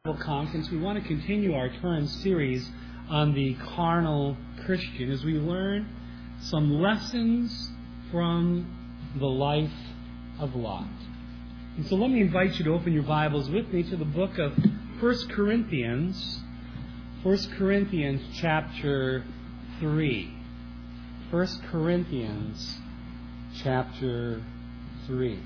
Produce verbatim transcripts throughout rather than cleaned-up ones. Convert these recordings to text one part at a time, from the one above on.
Conference, we want to continue our current series on the carnal Christian as we learn some lessons from the life of Lot. And so let me invite you to open your Bibles with me to the book of First Corinthians, First Corinthians chapter three. First Corinthians chapter three.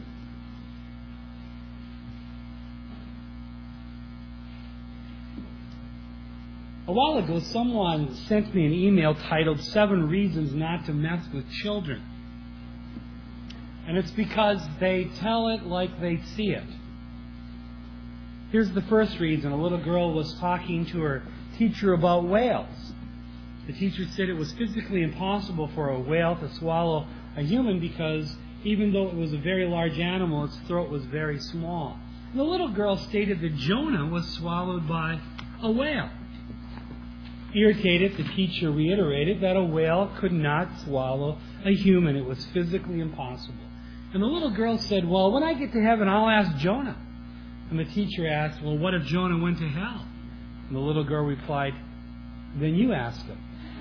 A while ago, someone sent me an email titled Seven Reasons Not to Mess with Children. And it's because they tell it like they see it. Here's the first reason. A little girl was talking to her teacher about whales. The teacher said it was physically impossible for a whale to swallow a human because even though it was a very large animal, its throat was very small. And the little girl stated that Jonah was swallowed by a whale. Irritated, the teacher reiterated that a whale could not swallow a human. It was physically impossible. And the little girl said, well, when I get to heaven, I'll ask Jonah. And the teacher asked, well, what if Jonah went to hell? And the little girl replied, then you ask him.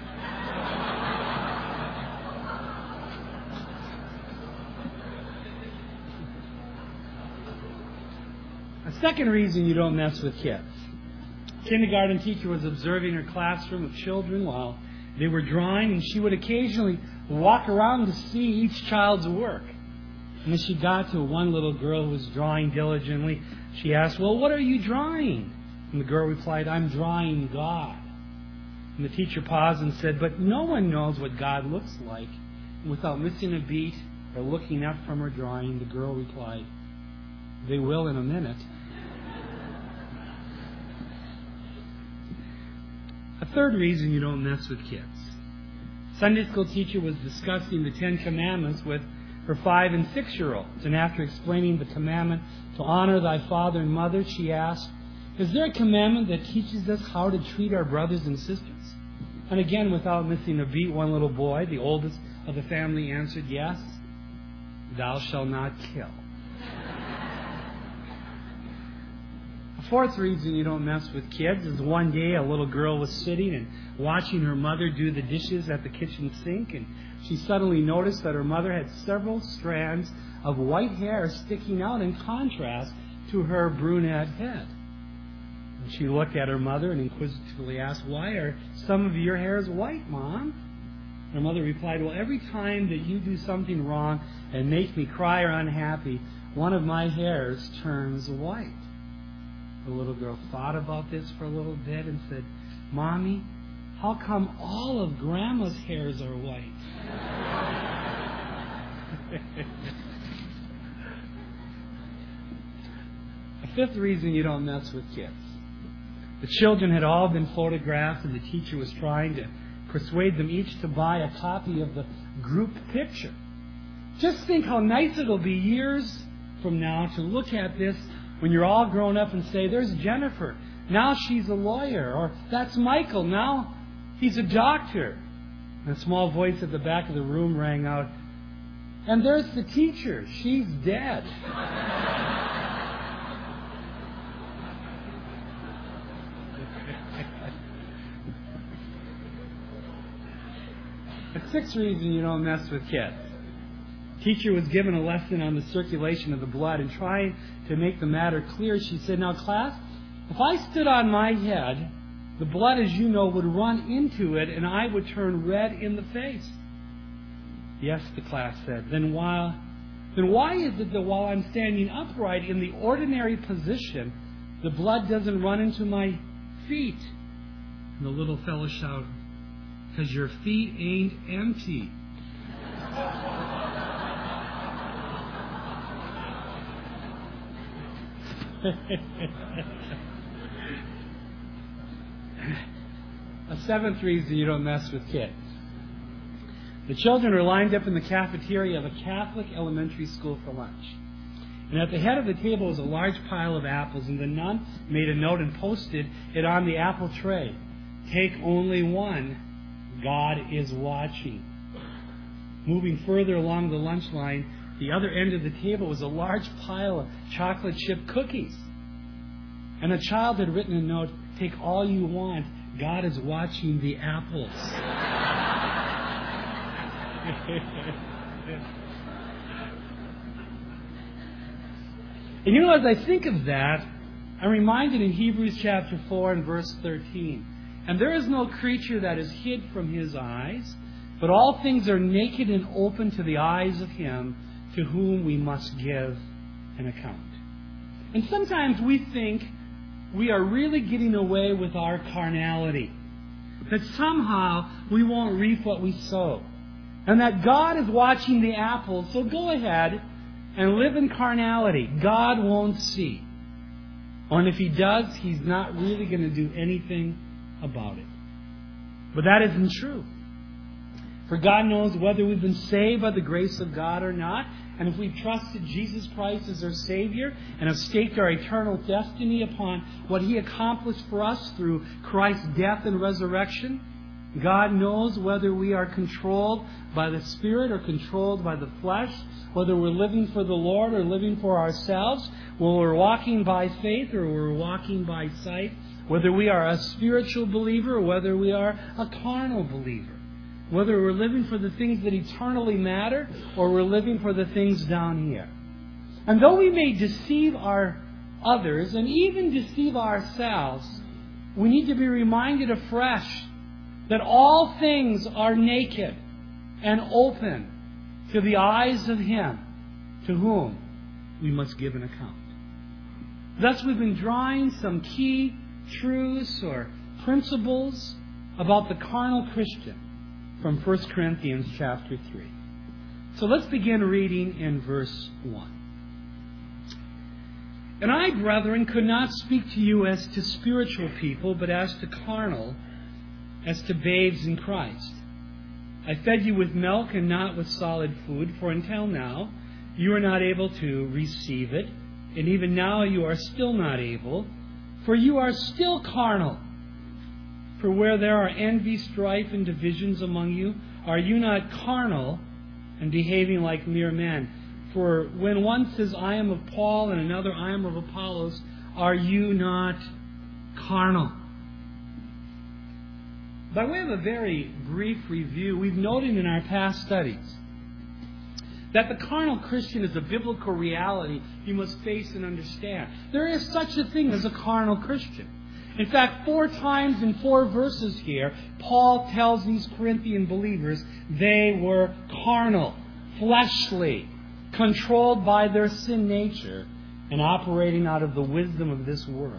A second reason you don't mess with kids. Kindergarten teacher was observing her classroom of children while they were drawing, and she would occasionally walk around to see each child's work. And as she got to one little girl who was drawing diligently, she asked, well, what are you drawing? And the girl replied, I'm drawing God. And the teacher paused and said, but no one knows what God looks like. And without missing a beat or looking up from her drawing, the girl replied, they will in a minute. A third reason you don't mess with kids. Sunday school teacher was discussing the Ten Commandments with her five and six-year-olds. And after explaining the commandment to honor thy father and mother, she asked, is there a commandment that teaches us how to treat our brothers and sisters? And again, without missing a beat, one little boy, the oldest of the family, answered, yes, thou shalt not kill. Fourth reason you don't mess with kids is one day a little girl was sitting and watching her mother do the dishes at the kitchen sink, and she suddenly noticed that her mother had several strands of white hair sticking out in contrast to her brunette head. And she looked at her mother and inquisitively asked, why are some of your hairs white, Mom? Her mother replied, well, every time that you do something wrong and make me cry or unhappy, one of my hairs turns white. The little girl thought about this for a little bit and said, Mommy, how come all of Grandma's hairs are white? A fifth reason you don't mess with kids. The children had all been photographed, and the teacher was trying to persuade them each to buy a copy of the group picture. Just think how nice it'll be years from now to look at this when you're all grown up and say, there's Jennifer, now she's a lawyer, or that's Michael, now he's a doctor. And a small voice at the back of the room rang out, and there's the teacher, she's dead. A sixth reason you don't mess with kids. Teacher was given a lesson on the circulation of the blood, and trying to make the matter clear, she said, now class, if I stood on my head, the blood, as you know, would run into it and I would turn red in the face. Yes, the class said. Then why, then why is it that while I'm standing upright in the ordinary position, the blood doesn't run into my feet? And the little fellow shouted, because your feet ain't empty. A seventh reason you don't mess with kids. The children are lined up in the cafeteria of a Catholic elementary school for lunch. And at the head of the table was a large pile of apples, and the nun made a note and posted it on the apple tray. Take only one. God is watching. Moving further along the lunch line, the other end of the table was a large pile of chocolate chip cookies. And a child had written a note, "Take all you want. God is watching the apples." And you know, as I think of that, I'm reminded in Hebrews chapter four and verse thirteen. "And there is no creature that is hid from His eyes, but all things are naked and open to the eyes of Him to whom we must give an account." And sometimes we think we are really getting away with our carnality, that somehow we won't reap what we sow, and that God is watching the apples, so go ahead and live in carnality. God won't see. And if He does, He's not really going to do anything about it. But that isn't true. For God knows whether we've been saved by the grace of God or not. And if we've trusted Jesus Christ as our Savior and have staked our eternal destiny upon what He accomplished for us through Christ's death and resurrection, God knows whether we are controlled by the Spirit or controlled by the flesh, whether we're living for the Lord or living for ourselves, whether we're walking by faith or we're walking by sight, whether we are a spiritual believer or whether we are a carnal believer, whether we're living for the things that eternally matter or we're living for the things down here. And though we may deceive our others and even deceive ourselves, we need to be reminded afresh that all things are naked and open to the eyes of Him to whom we must give an account. Thus, we've been drawing some key truths or principles about the carnal Christian from First Corinthians chapter three. So let's begin reading in verse one. "And I, brethren, could not speak to you as to spiritual people, but as to carnal, as to babes in Christ. I fed you with milk and not with solid food, for until now you are not able to receive it, and even now you are still not able, for you are still carnal. For where there are envy, strife, and divisions among you, are you not carnal and behaving like mere men? For when one says, 'I am of Paul,' and another, 'I am of Apollos,' are you not carnal?" By way of a very brief review, we've noted in our past studies that the carnal Christian is a biblical reality you must face and understand. There is such a thing as a carnal Christian. In fact, four times in four verses here, Paul tells these Corinthian believers they were carnal, fleshly, controlled by their sin nature, and operating out of the wisdom of this world.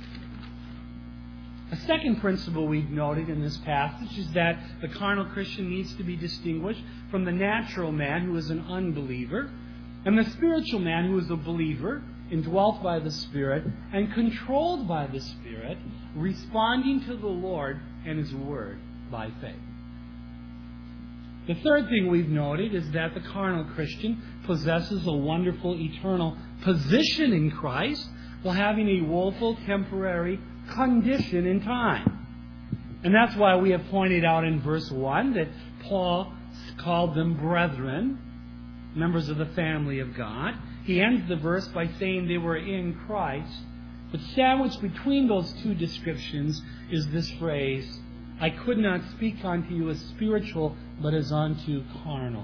A second principle we've noted in this passage is that the carnal Christian needs to be distinguished from the natural man who is an unbeliever and the spiritual man who is a believer, indwelt by the Spirit and controlled by the Spirit, responding to the Lord and His Word by faith. The third thing we've noted is that the carnal Christian possesses a wonderful eternal position in Christ while having a woeful temporary condition in time. And that's why we have pointed out in verse one that Paul called them brethren, members of the family of God. He ends the verse by saying they were in Christ. But sandwiched between those two descriptions is this phrase, "I could not speak unto you as spiritual, but as unto carnal."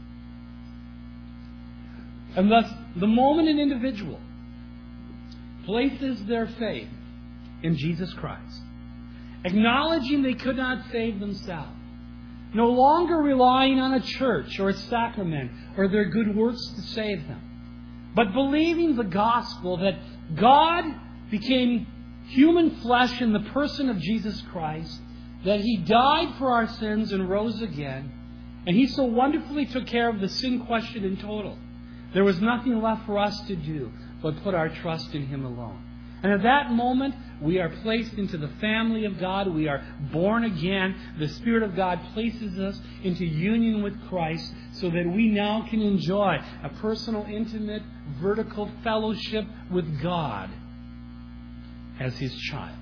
And thus, the moment an individual places their faith in Jesus Christ, acknowledging they could not save themselves, no longer relying on a church or a sacrament or their good works to save them, but believing the gospel that God became human flesh in the person of Jesus Christ, that He died for our sins and rose again, and He so wonderfully took care of the sin question in total. There was nothing left for us to do but put our trust in Him alone. And at that moment, we are placed into the family of God. We are born again. The Spirit of God places us into union with Christ so that we now can enjoy a personal, intimate, vertical fellowship with God as His child.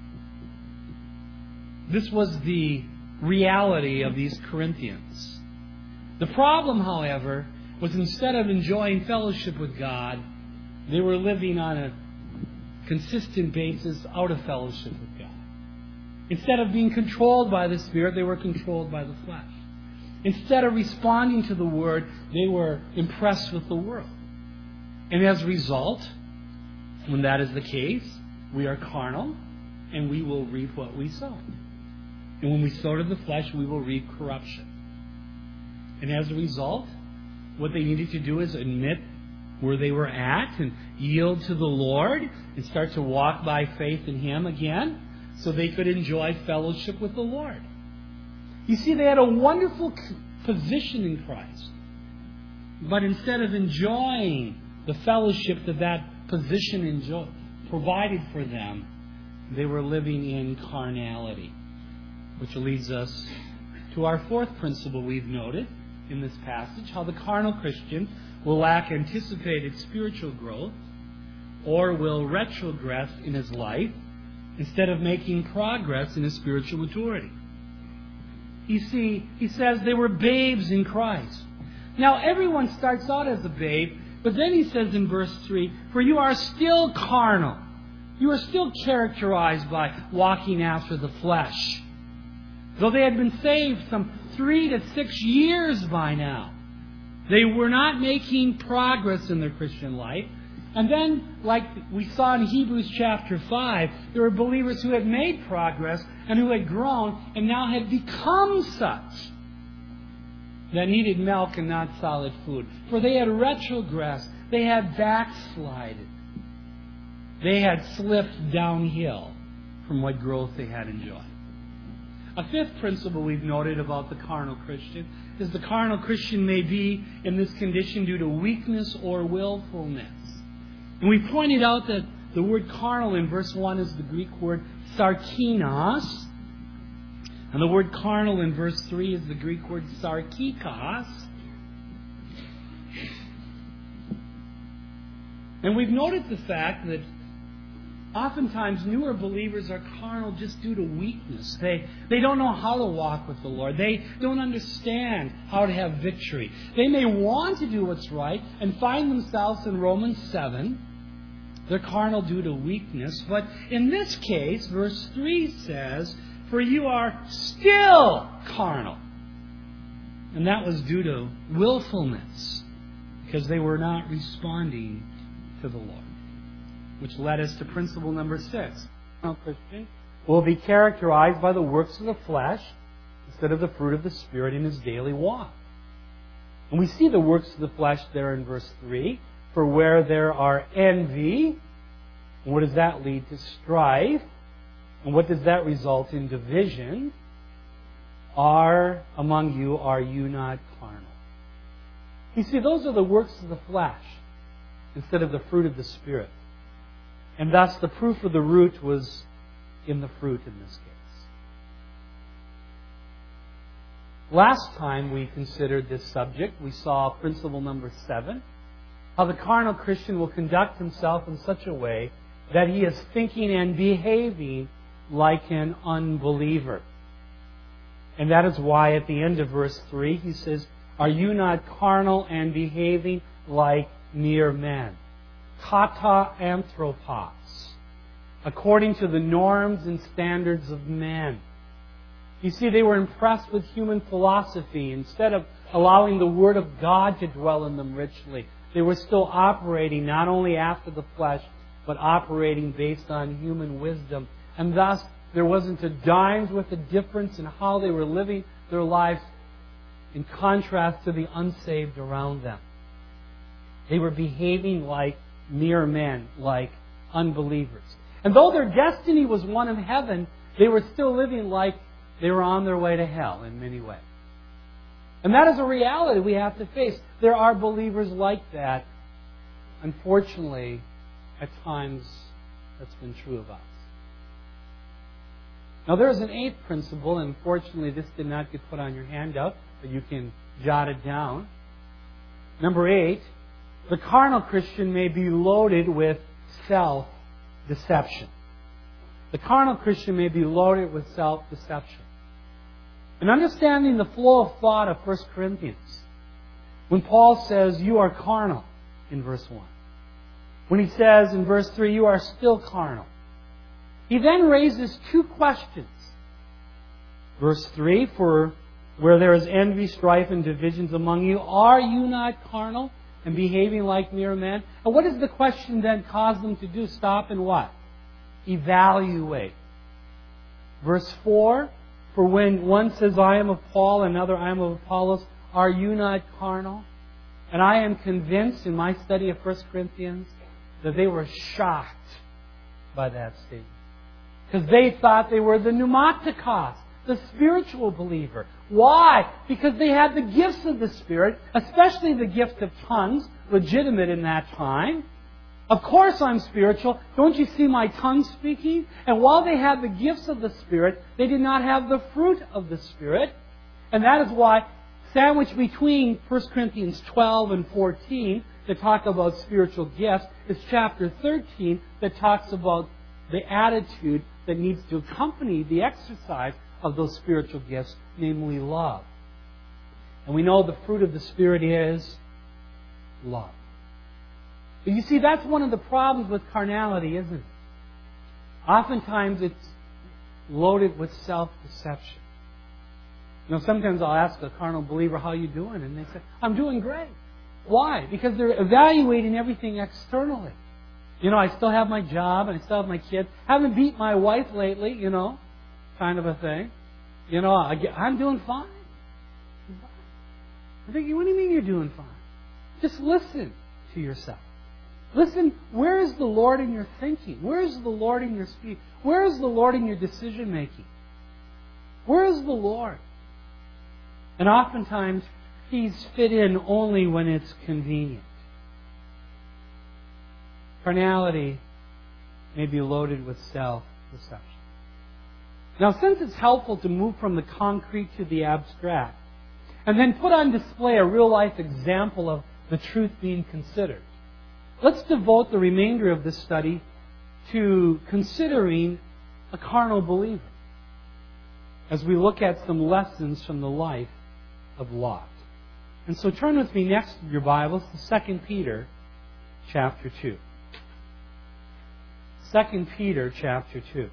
This was the reality of these Corinthians. The problem, however, was instead of enjoying fellowship with God, they were living on a consistent basis out of fellowship with God. Instead of being controlled by the Spirit, they were controlled by the flesh. Instead of responding to the Word, they were impressed with the world. And as a result, when that is the case, we are carnal, and we will reap what we sow. And when we sow to the flesh, we will reap corruption. And as a result, what they needed to do is admit where they were at and yield to the Lord and start to walk by faith in Him again so they could enjoy fellowship with the Lord. You see, they had a wonderful position in Christ. But instead of enjoying the fellowship that that position enjoy, provided for them, they were living in carnality. Which leads us to our fourth principle we've noted in this passage, how the carnal Christian will lack anticipated spiritual growth or will retrogress in his life instead of making progress in his spiritual maturity. You see, he says they were babes in Christ. Now, everyone starts out as a babe, but then he says in verse three, for you are still carnal. You are still characterized by walking after the flesh. Though they had been saved some three to six years by now, they were not making progress in their Christian life. And then, like we saw in Hebrews chapter five, there were believers who had made progress and who had grown and now had become such that needed milk and not solid food. For they had retrogressed. They had backslided. They had slipped downhill from what growth they had enjoyed. A fifth principle we've noted about the carnal Christian is the carnal Christian may be in this condition due to weakness or willfulness. And we pointed out that the word carnal in verse one is the Greek word sarkinos. And the word carnal in verse three is the Greek word sarkikos. And we've noted the fact that oftentimes newer believers are carnal just due to weakness. They, they don't know how to walk with the Lord. They don't understand how to have victory. They may want to do what's right and find themselves in Romans seven. They're carnal due to weakness. But in this case, verse three says, for you are still carnal. And that was due to willfulness, because they were not responding to the Lord. Which led us to principle number six. The carnal Christian will be characterized by the works of the flesh instead of the fruit of the Spirit in his daily walk. And we see the works of the flesh there in verse three. For where there are envy, and what does that lead to? Strife. And what does that result in? Division. Are among you, are you not carnal? You see, those are the works of the flesh instead of the fruit of the Spirit. And thus the proof of the root was in the fruit in this case. Last time we considered this subject, we saw principle number seven, how the carnal Christian will conduct himself in such a way that he is thinking and behaving like an unbeliever. And that is why at the end of verse three he says, are you not carnal and behaving like mere men? Kata anthropos, according to the norms and standards of men. You see, they were impressed with human philosophy. Instead of allowing the Word of God to dwell in them richly, they were still operating not only after the flesh, but operating based on human wisdom. And thus, there wasn't a dime's worth of difference in how they were living their lives in contrast to the unsaved around them. They were behaving like mere men, like unbelievers. And though their destiny was one of heaven, they were still living like they were on their way to hell in many ways. And that is a reality we have to face. There are believers like that. Unfortunately, at times, that's been true of us. Now, there is an eighth principle, and unfortunately, this did not get put on your handout, but you can jot it down. Number eight, the carnal Christian may be loaded with self-deception. The carnal Christian may be loaded with self-deception. And understanding the flow of thought of First Corinthians, when Paul says, you are carnal, in verse one. when he says in verse three, you are still carnal. He then raises two questions. Verse three, for where there is envy, strife, and divisions among you, are you not carnal and behaving like mere men? And what does the question then cause them to do? Stop and what? Evaluate. Verse four, for when one says, I am of Paul, another, I am of Apollos, are you not carnal? And I am convinced in my study of First Corinthians that they were shocked by that statement. Because they thought they were the pneumatikos, the spiritual believer. Why? Because they had the gifts of the Spirit, especially the gift of tongues, legitimate in that time. Of course I'm spiritual. Don't you see my tongue speaking? And while they had the gifts of the Spirit, they did not have the fruit of the Spirit. And that is why, sandwiched between First Corinthians twelve and fourteen, that talk about spiritual gifts, is chapter thirteen that talks about the attitude that needs to accompany the exercise of those spiritual gifts, namely love. And we know the fruit of the Spirit is love. But you see, that's one of the problems with carnality, isn't it? Oftentimes it's loaded with self-deception. You know, sometimes I'll ask a carnal believer, how are you doing? And they say, I'm doing great. Why? Because they're evaluating everything externally. You know, I still have my job and I still have my kids. I haven't beat my wife lately, you know, kind of a thing. You know, I, I'm doing fine. I'm thinking, what do you mean you're doing fine? Just listen to yourself. Listen, where is the Lord in your thinking? Where is the Lord in your speech? Where is the Lord in your decision making? Where is the Lord? And oftentimes, He's fit in only when it's convenient. Carnality may be loaded with self-deception. Now, since it's helpful to move from the concrete to the abstract, and then put on display a real-life example of the truth being considered, let's devote the remainder of this study to considering a carnal believer as we look at some lessons from the life of Lot. And so turn with me next in your Bibles to Second Peter chapter two. Second Peter chapter two.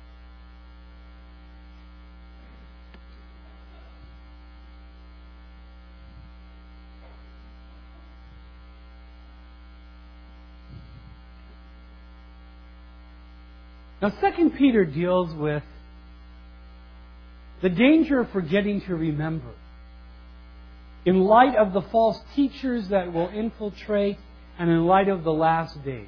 Now, Second Peter deals with the danger of forgetting to remember in light of the false teachers that will infiltrate and in light of the last days.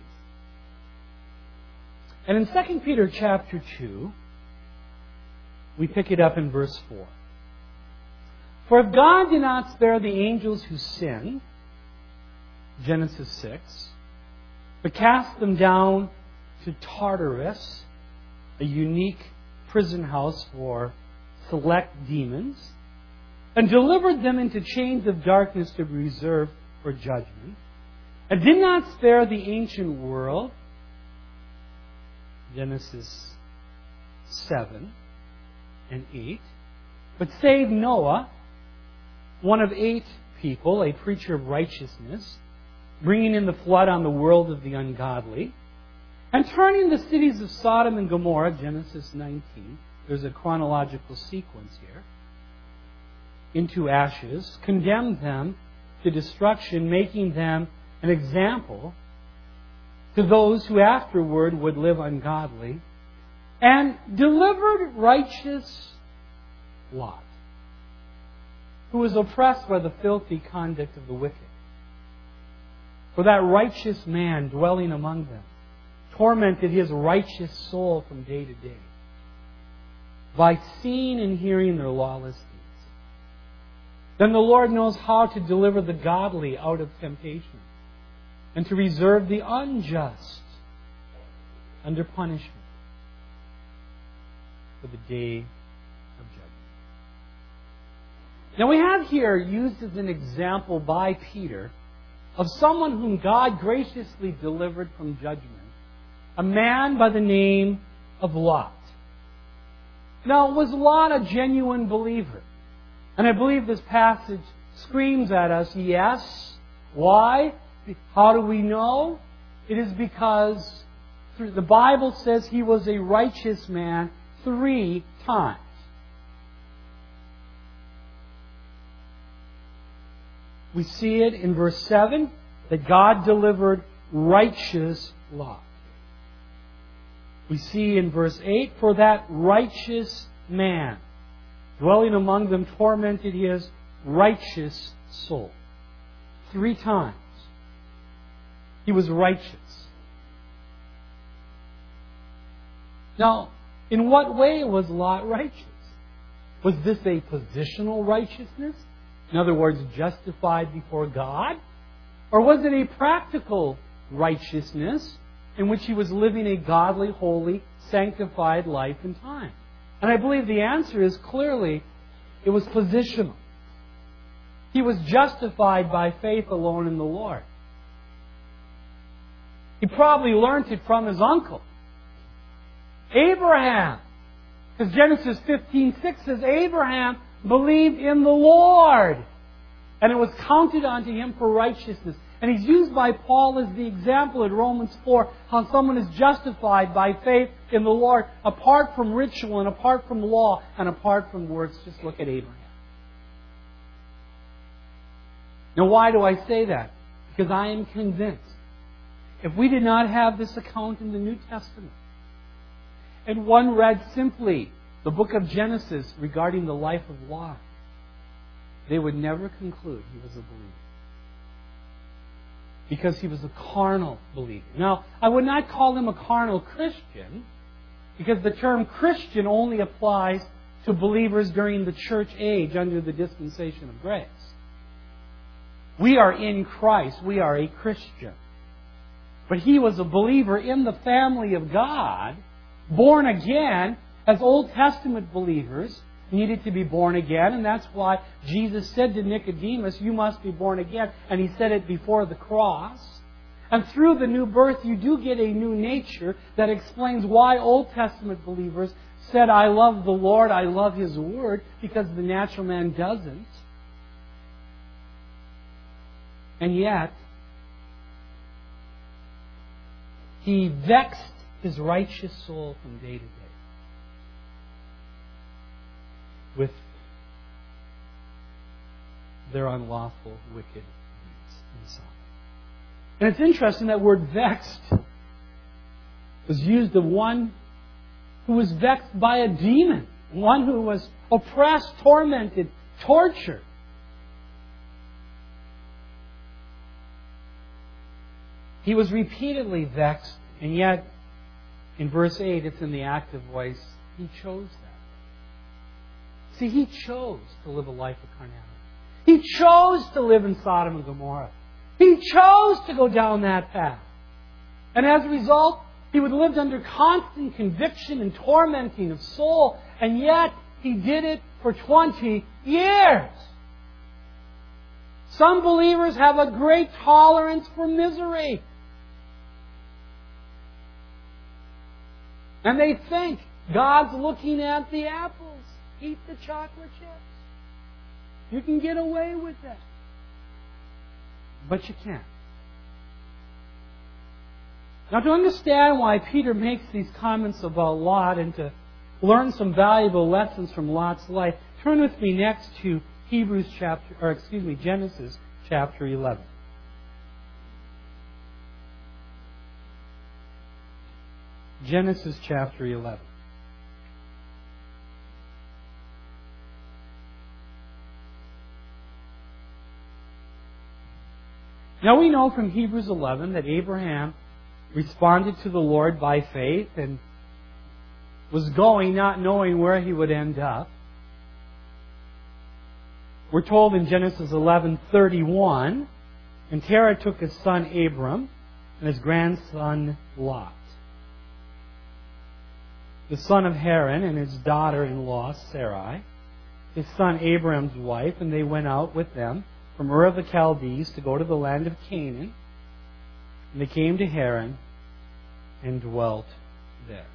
And in Second Peter chapter two, we pick it up in verse four. For if God did not spare the angels who sinned, Genesis six, but cast them down to Tartarus, a unique prison house for select demons, and delivered them into chains of darkness to be reserved for judgment, and did not spare the ancient world, Genesis seven and eight, but saved Noah, one of eight people, a preacher of righteousness, bringing in the flood on the world of the ungodly, and turning the cities of Sodom and Gomorrah, Genesis nineteen, there's a chronological sequence here, into ashes, condemned them to destruction, making them an example to those who afterward would live ungodly, and delivered righteous Lot, who was oppressed by the filthy conduct of the wicked. For that righteous man dwelling among them tormented his righteous soul from day to day by seeing and hearing their lawless deeds. Then the Lord knows how to deliver the godly out of temptation and to reserve the unjust under punishment for the day of judgment. Now we have here used as an example by Peter of someone whom God graciously delivered from judgment, a man by the name of Lot. Now, was Lot a genuine believer? And I believe this passage screams at us, yes. Why? How do we know? It is because the Bible says he was a righteous man three times. We see it in verse seven that God delivered righteous Lot. We see in verse eight, for that righteous man, dwelling among them, tormented his righteous soul. Three times. He was righteous. Now, in what way was Lot righteous? Was this a positional righteousness? In other words, justified before God? Or was it a practical righteousness in which he was living a godly, holy, sanctified life and time? And I believe the answer is clearly it was positional. He was justified by faith alone in the Lord. He probably learned it from his uncle, Abraham. Because Genesis fifteen six says, Abraham believed in the Lord, and it was counted unto him for righteousness. And he's used by Paul as the example in Romans four, how someone is justified by faith in the Lord, apart from ritual and apart from law and apart from works. Just look at Abraham. Now, why do I say that? Because I am convinced, if we did not have this account in the New Testament, and one read simply the book of Genesis regarding the life of Lot, they would never conclude he was a believer. Because he was a carnal believer. Now, I would not call him a carnal Christian, because the term Christian only applies to believers during the church age under the dispensation of grace. We are in Christ. We are a Christian. But he was a believer in the family of God, born again, as Old Testament believers needed to be born again. And that's why Jesus said to Nicodemus, you must be born again. And he said it before the cross. And through the new birth, you do get a new nature that explains why Old Testament believers said, I love the Lord, I love His Word, because the natural man doesn't. And yet, he vexed his righteous soul from day to day with their unlawful, wicked deeds inside. And it's interesting that word vexed was used of one who was vexed by a demon, one who was oppressed, tormented, tortured. He was repeatedly vexed, and yet, in verse eight, it's in the active voice, he chose that. See, he chose to live a life of carnality. He chose to live in Sodom and Gomorrah. He chose to go down that path. And as a result, he would live under constant conviction and tormenting of soul, and yet he did it for twenty years. Some believers have a great tolerance for misery. And they think God's looking at the apples. Eat the chocolate chips. You can get away with that. But you can't. Now, to understand why Peter makes these comments about Lot and to learn some valuable lessons from Lot's life, turn with me next to Hebrews chapter, or excuse me, Genesis chapter eleven. Genesis chapter eleven. Now we know from Hebrews eleven that Abraham responded to the Lord by faith and was going not knowing where he would end up. We're told in Genesis eleven thirty-one, and Terah took his son Abram and his grandson Lot, the son of Haran, and his daughter-in-law Sarai, his son Abram's wife, and they went out with them from Ur of the Chaldees to go to the land of Canaan. And they came to Haran and dwelt there.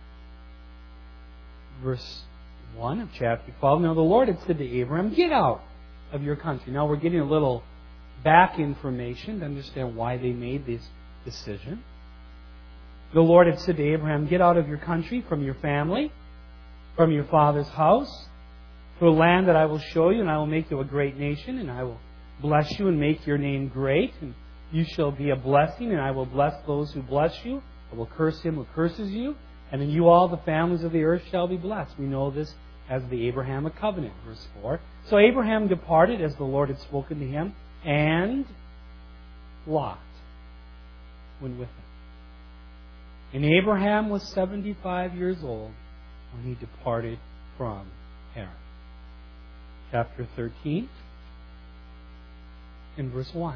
Verse one of chapter twelve. Now the Lord had said to Abraham, get out of your country. Now we're getting a little back information to understand why they made this decision. the Lord had said to Abraham, get out of your country, from your family, from your father's house, to a land that I will show you, and I will make you a great nation, and I will bless you and make your name great, and you shall be a blessing, and I will bless those who bless you. I will curse him who curses you, and in you all the families of the earth shall be blessed. We know this as the Abrahamic covenant, verse four. So Abraham departed as the Lord had spoken to him, and Lot went with him. And Abraham was seventy-five years old when he departed from Haran. Chapter thirteen, in verse one.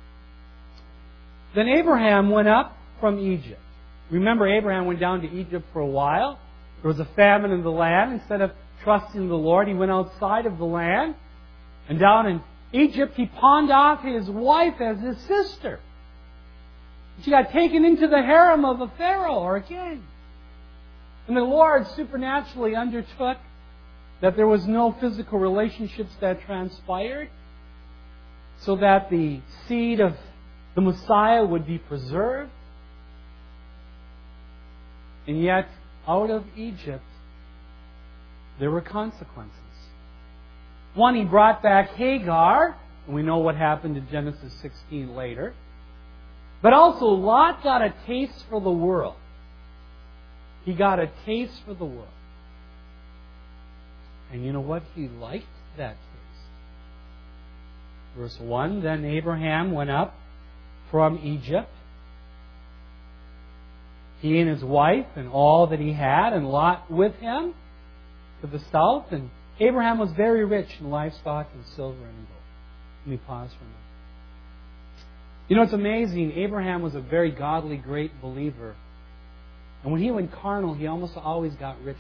Then Abraham went up from Egypt. Remember, Abraham went down to Egypt for a while. There was a famine in the land. Instead of trusting the Lord, he went outside of the land. And down in Egypt, he pawned off his wife as his sister. She got taken into the harem of a pharaoh or a king. And the Lord supernaturally undertook that there was no physical relationships that transpired, so that the seed of the Messiah would be preserved. And yet, out of Egypt, there were consequences. One, he brought back Hagar, and we know what happened in Genesis sixteen later. But also, Lot got a taste for the world. He got a taste for the world. And you know what? He liked that taste. Verse one, then Abraham went up from Egypt, he and his wife and all that he had, and Lot with him to the south. And Abraham was very rich in livestock and silver and gold. Let me pause for a minute. You know, it's amazing. Abraham was a very godly, great believer. And when he went carnal, he almost always got richer.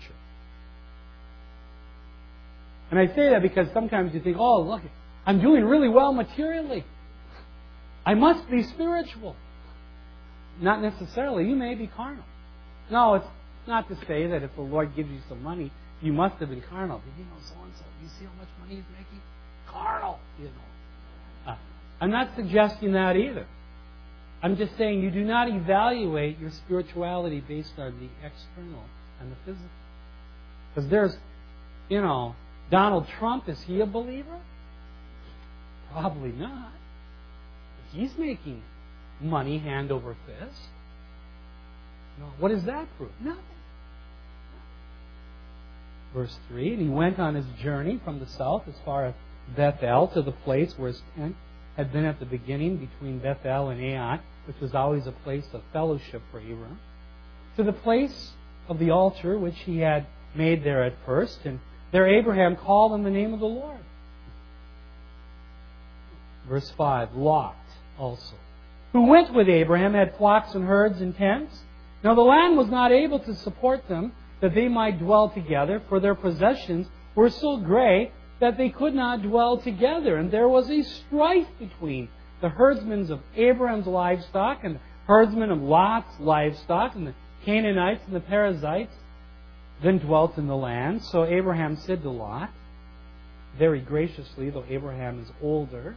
And I say that because sometimes you think, oh, look, I'm doing really well materially. I must be spiritual. Not necessarily. You may be carnal. No, it's not to say that if the Lord gives you some money, you must have been carnal. But you know, so-and-so, you see how much money he's making? Carnal, you know. Uh, I'm not suggesting that either. I'm just saying you do not evaluate your spirituality based on the external and the physical. Because there's, you know, Donald Trump, is he a believer? Probably not. He's making money hand over fist. No. What does that prove? Nothing. Verse three, and he went on his journey from the south as far as Bethel, to the place where his tent had been at the beginning between Bethel and Ai, which was always a place of fellowship for Abraham, to the place of the altar which he had made there at first. And there Abraham called on the name of the Lord. Verse five, Lot also, who went with Abraham, had flocks and herds and tents. Now the land was not able to support them, that they might dwell together, for their possessions were so great that they could not dwell together. And there was a strife between the herdsmen of Abraham's livestock and the herdsmen of Lot's livestock, and the Canaanites and the Perizzites then dwelt in the land. So Abraham said to Lot, very graciously, though Abraham is older,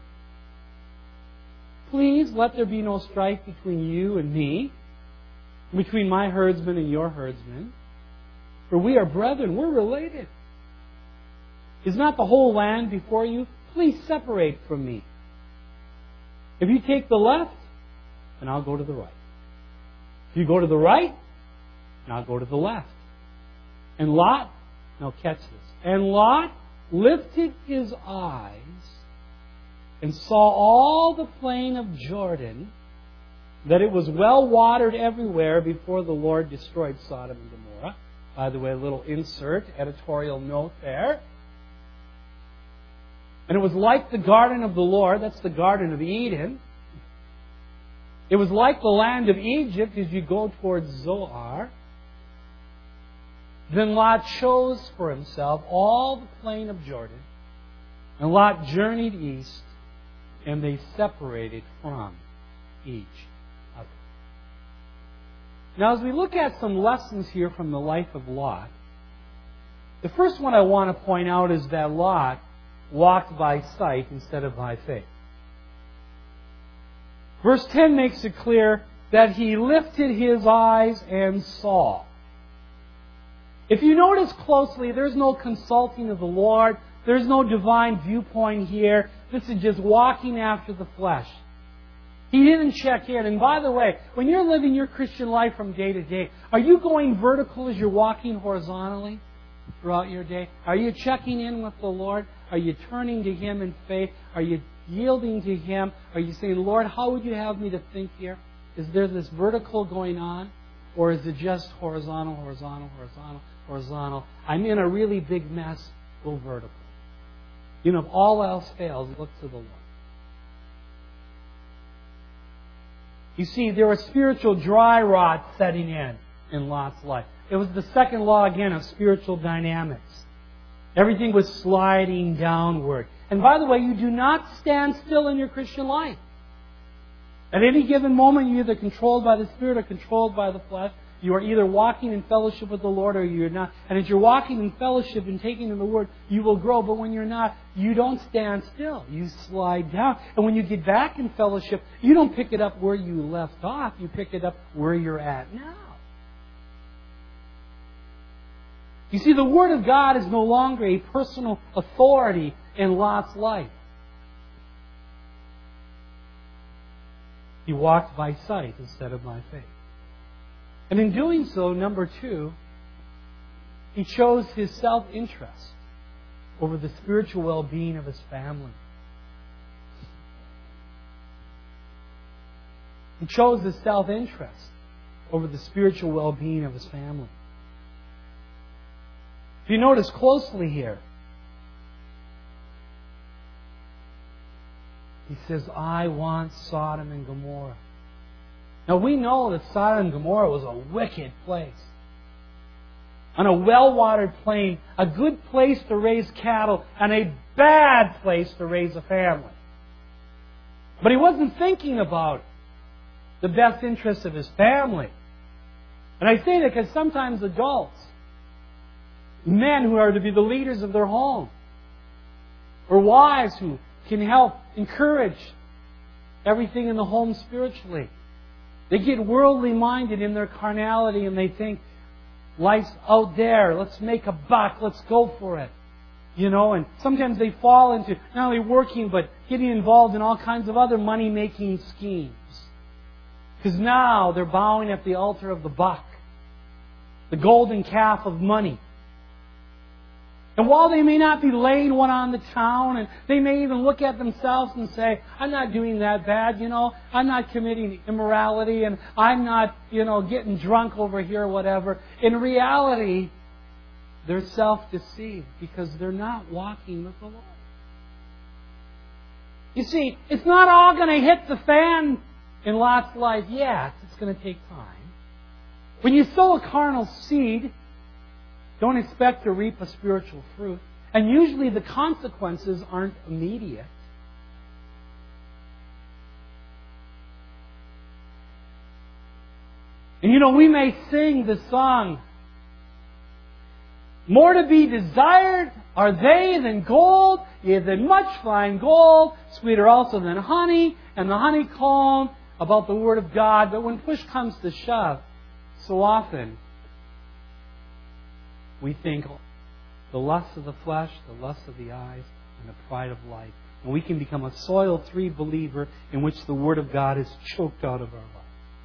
please let there be no strife between you and me, between my herdsmen and your herdsmen, for we are brethren, we're related. Is not the whole land before you? Please separate from me. If you take the left, then I'll go to the right. If you go to the right, then I'll go to the left. And Lot, now catch this, and Lot lifted his eyes and saw all the plain of Jordan, that it was well watered everywhere before the Lord destroyed Sodom and Gomorrah. By the way, a little insert, editorial note there. And it was like the garden of the Lord, that's the Garden of Eden. It was like the land of Egypt as you go towards Zoar. Then Lot chose for himself all the plain of Jordan, and Lot journeyed east, and they separated from each other. Now, as we look at some lessons here from the life of Lot, the first one I want to point out is that Lot walked by sight instead of by faith. Verse ten makes it clear that he lifted his eyes and saw. If you notice closely, there's no consulting of the Lord. There's no divine viewpoint here. This is just walking after the flesh. He didn't check in. And by the way, when you're living your Christian life from day to day, are you going vertical as you're walking horizontally throughout your day? Are you checking in with the Lord? Are you turning to Him in faith? Are you yielding to Him? Are you saying, Lord, how would you have me to think here? Is there this vertical going on? Or is it just horizontal, horizontal, horizontal, horizontal? I'm in a really big mess. Go vertical. You know, if all else fails, look to the Lord. You see, there was spiritual dry rot setting in in Lot's life. It was the second law, again, of spiritual dynamics. Everything was sliding downward. And by the way, you do not stand still in your Christian life. At any given moment, you're either controlled by the Spirit or controlled by the flesh. You are either walking in fellowship with the Lord or you're not. And as you're walking in fellowship and taking in the Word, you will grow. But when you're not, you don't stand still. You slide down. And when you get back in fellowship, you don't pick it up where you left off. You pick it up where you're at now. You see, the Word of God is no longer a personal authority in Lot's life. He walked by sight instead of by faith. And in doing so, number two, he chose his self-interest over the spiritual well-being of his family. He chose his self-interest over the spiritual well-being of his family. If you notice closely here, he says, I want Sodom and Gomorrah. Now we know that Sodom and Gomorrah was a wicked place. On a well-watered plain, a good place to raise cattle, and a bad place to raise a family. But he wasn't thinking about the best interests of his family. And I say that because sometimes adults, men who are to be the leaders of their home, or wives who can help encourage everything in the home spiritually, they get worldly minded in their carnality and they think, life's out there, let's make a buck, let's go for it. You know, and sometimes they fall into not only working but getting involved in all kinds of other money-making schemes. Because now they're bowing at the altar of the buck, the golden calf of money. And while they may not be laying one on the town, and they may even look at themselves and say, I'm not doing that bad, you know, I'm not committing immorality, and I'm not, you know, getting drunk over here or whatever. In reality, they're self-deceived because they're not walking with the Lord. You see, it's not all going to hit the fan in Lot's life yet. It's going to take time. When you sow a carnal seed, don't expect to reap a spiritual fruit. And usually the consequences aren't immediate. And you know, we may sing the song, more to be desired are they than gold, yea, than much fine gold, sweeter also than honey, and the honeycomb, about the Word of God. But when push comes to shove, so often we think the lust of the flesh, the lust of the eyes, and the pride of life. And we can become a soil three believer in which the Word of God is choked out of our life.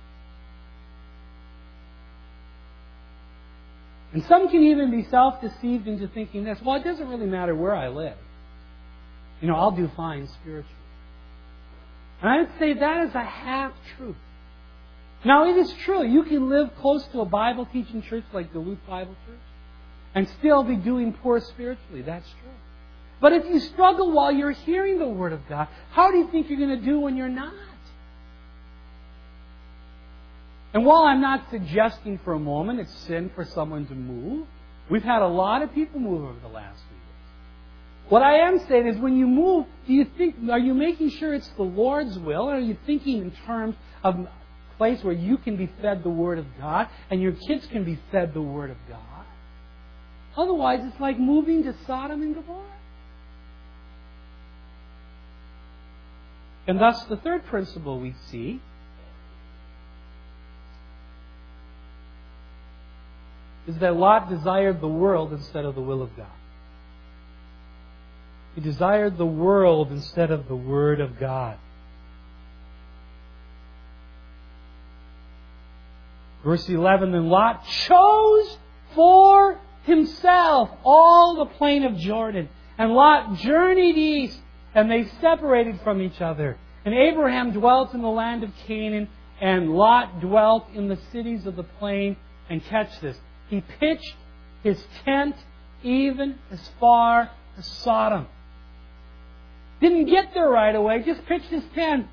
And some can even be self-deceived into thinking this, well, it doesn't really matter where I live. You know, I'll do fine spiritually. And I would say that is a half-truth. Now, it is true. You can live close to a Bible-teaching church like Duluth Bible Church and still be doing poor spiritually. That's true. But if you struggle while you're hearing the Word of God, how do you think you're going to do when you're not? And while I'm not suggesting for a moment it's sin for someone to move, we've had a lot of people move over the last few years. What I am saying is when you move, do you think, are you making sure it's the Lord's will? Or are you thinking in terms of a place where you can be fed the Word of God and your kids can be fed the Word of God? Otherwise, it's like moving to Sodom and Gomorrah. And thus, the third principle we see is that Lot desired the world instead of the will of God. He desired the world instead of the Word of God. Verse eleven, then Lot chose for himself all the plain of Jordan. And Lot journeyed east, and they separated from each other. And Abraham dwelt in the land of Canaan, and Lot dwelt in the cities of the plain. And catch this, he pitched his tent even as far as Sodom. Didn't get there right away, just pitched his tent.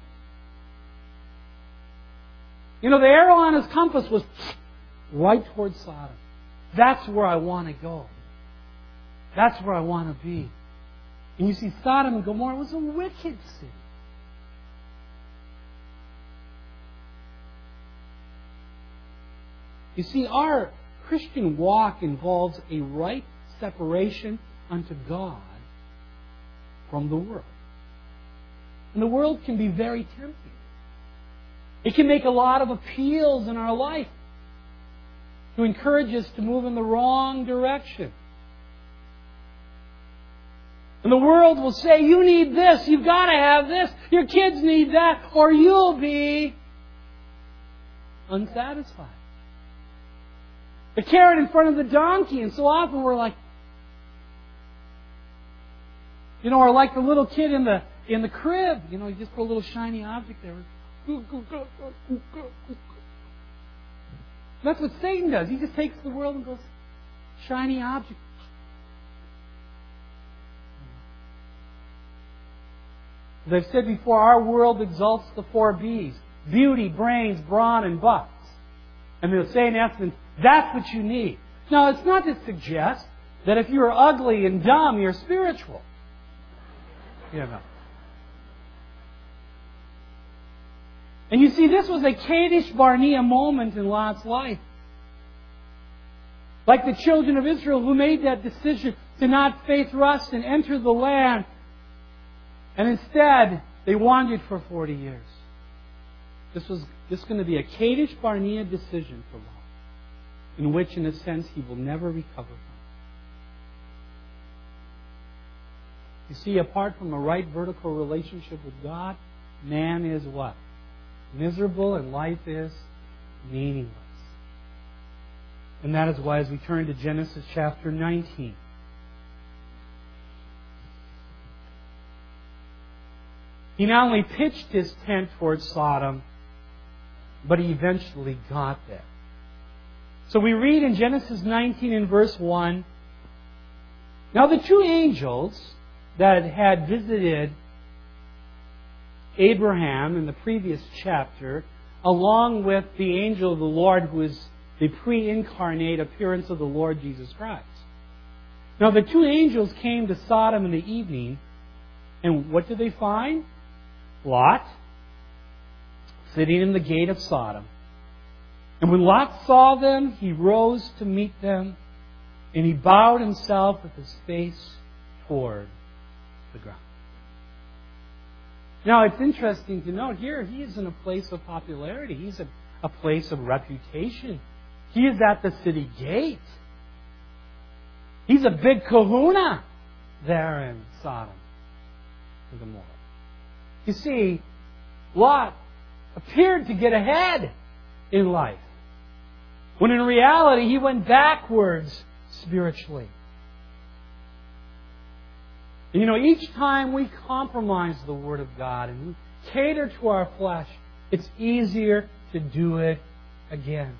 You know, the arrow on his compass was right towards Sodom. That's where I want to go. That's where I want to be. And you see, Sodom and Gomorrah was a wicked city. You see, our Christian walk involves a right separation unto God from the world. And the world can be very tempting. It can make a lot of appeals in our life to encourage us to move in the wrong direction. And the world will say, you need this, you've got to have this, your kids need that, or you'll be unsatisfied. The carrot in front of the donkey, and so often we're like, you know, or like the little kid in the in the crib, you know, you just put a little shiny object there. That's what Satan does. He just takes the world and goes, shiny object. As I've said before, our world exalts the four B's. Beauty, brains, brawn, and butts. And they'll say in essence, that's what you need. Now, it's not to suggest that if you're ugly and dumb, you're spiritual. You know. And you see, this was a Kadesh Barnea moment in Lot's life. Like the children of Israel who made that decision to not faith rust and enter the land. And instead, they wandered for forty years. This was this going to be a Kadesh Barnea decision for Lot, in which, in a sense, he will never recover from. You see, apart from a right vertical relationship with God, man is what? Miserable, and life is meaningless. And that is why, as we turn to Genesis chapter nineteen, he not only pitched his tent towards Sodom, but he eventually got there. So we read in Genesis nineteen in verse one, now the two angels that had visited Abraham in the previous chapter, along with the angel of the Lord, who is the pre-incarnate appearance of the Lord Jesus Christ. Now the two angels came to Sodom in the evening, and what did they find? Lot sitting in the gate of Sodom. And when Lot saw them, he rose to meet them, and he bowed himself with his face toward the ground. Now, it's interesting to note here, he is in a place of popularity. He's a, a place of reputation. He is at the city gate. He's a big kahuna there in Sodom and Gomorrah. You see, Lot appeared to get ahead in life, when in reality he went backwards spiritually. And you know, each time we compromise the Word of God and we cater to our flesh, it's easier to do it again.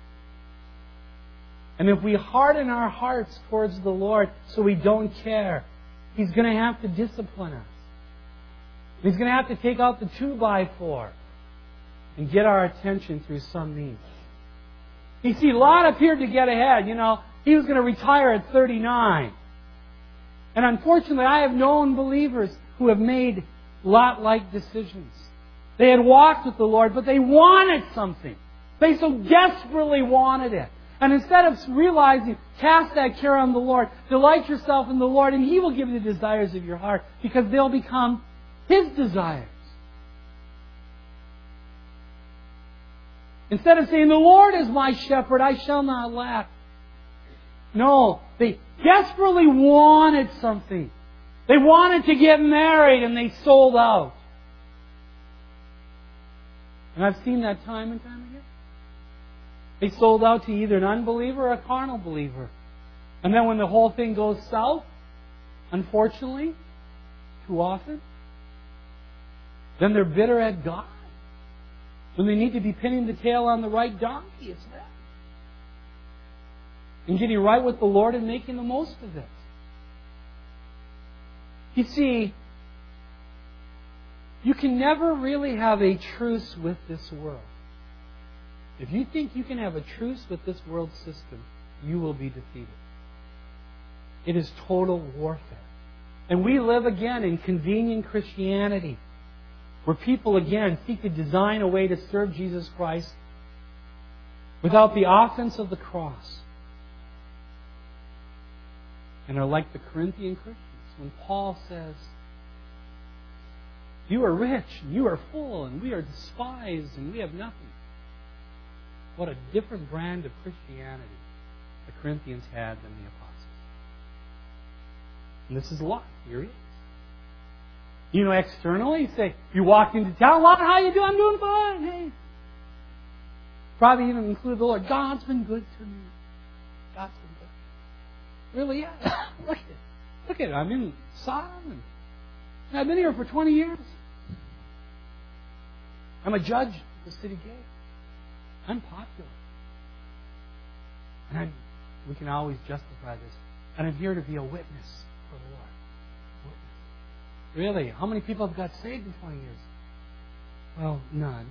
And if we harden our hearts towards the Lord so we don't care, He's going to have to discipline us. He's going to have to take out the two by four and get our attention through some means. You see, Lot appeared to get ahead. You know, he was going to retire at thirty-nine. And unfortunately, I have known believers who have made Lot-like decisions. They had walked with the Lord, but they wanted something. They so desperately wanted it. And instead of realizing, cast that care on the Lord, delight yourself in the Lord, and He will give you the desires of your heart, because they'll become His desires. Instead of saying, the Lord is my shepherd, I shall not lack, No, they desperately wanted something. They wanted to get married and they sold out. And I've seen that time and time again. They sold out to either an unbeliever or a carnal believer. And then when the whole thing goes south, unfortunately, too often, then they're bitter at God. When they need to be pinning the tail on the right donkey, it's them. And getting right with the Lord and making the most of it. You see, you can never really have a truce with this world. If you think you can have a truce with this world system, you will be defeated. It is total warfare. And we live again in convenient Christianity, where people again seek to design a way to serve Jesus Christ without the offense of the cross. And are like the Corinthian Christians when Paul says, you are rich, and you are full, and we are despised, and we have nothing. What a different brand of Christianity the Corinthians had than the apostles. And this is Lot. Here he is. You know, externally, you say, you walk into town, Lot, how you doing? I'm doing fine. Hey. Probably even include the Lord. God's been good to me. God's been good. Really, yeah. Look at it. Look at it. I'm in Sodom. And I've been here for twenty years. I'm a judge at the city gate. I'm popular. And I'm, we can always justify this. And I'm here to be a witness for the Lord. Witness. Really? How many people have got saved in twenty years? Well, none.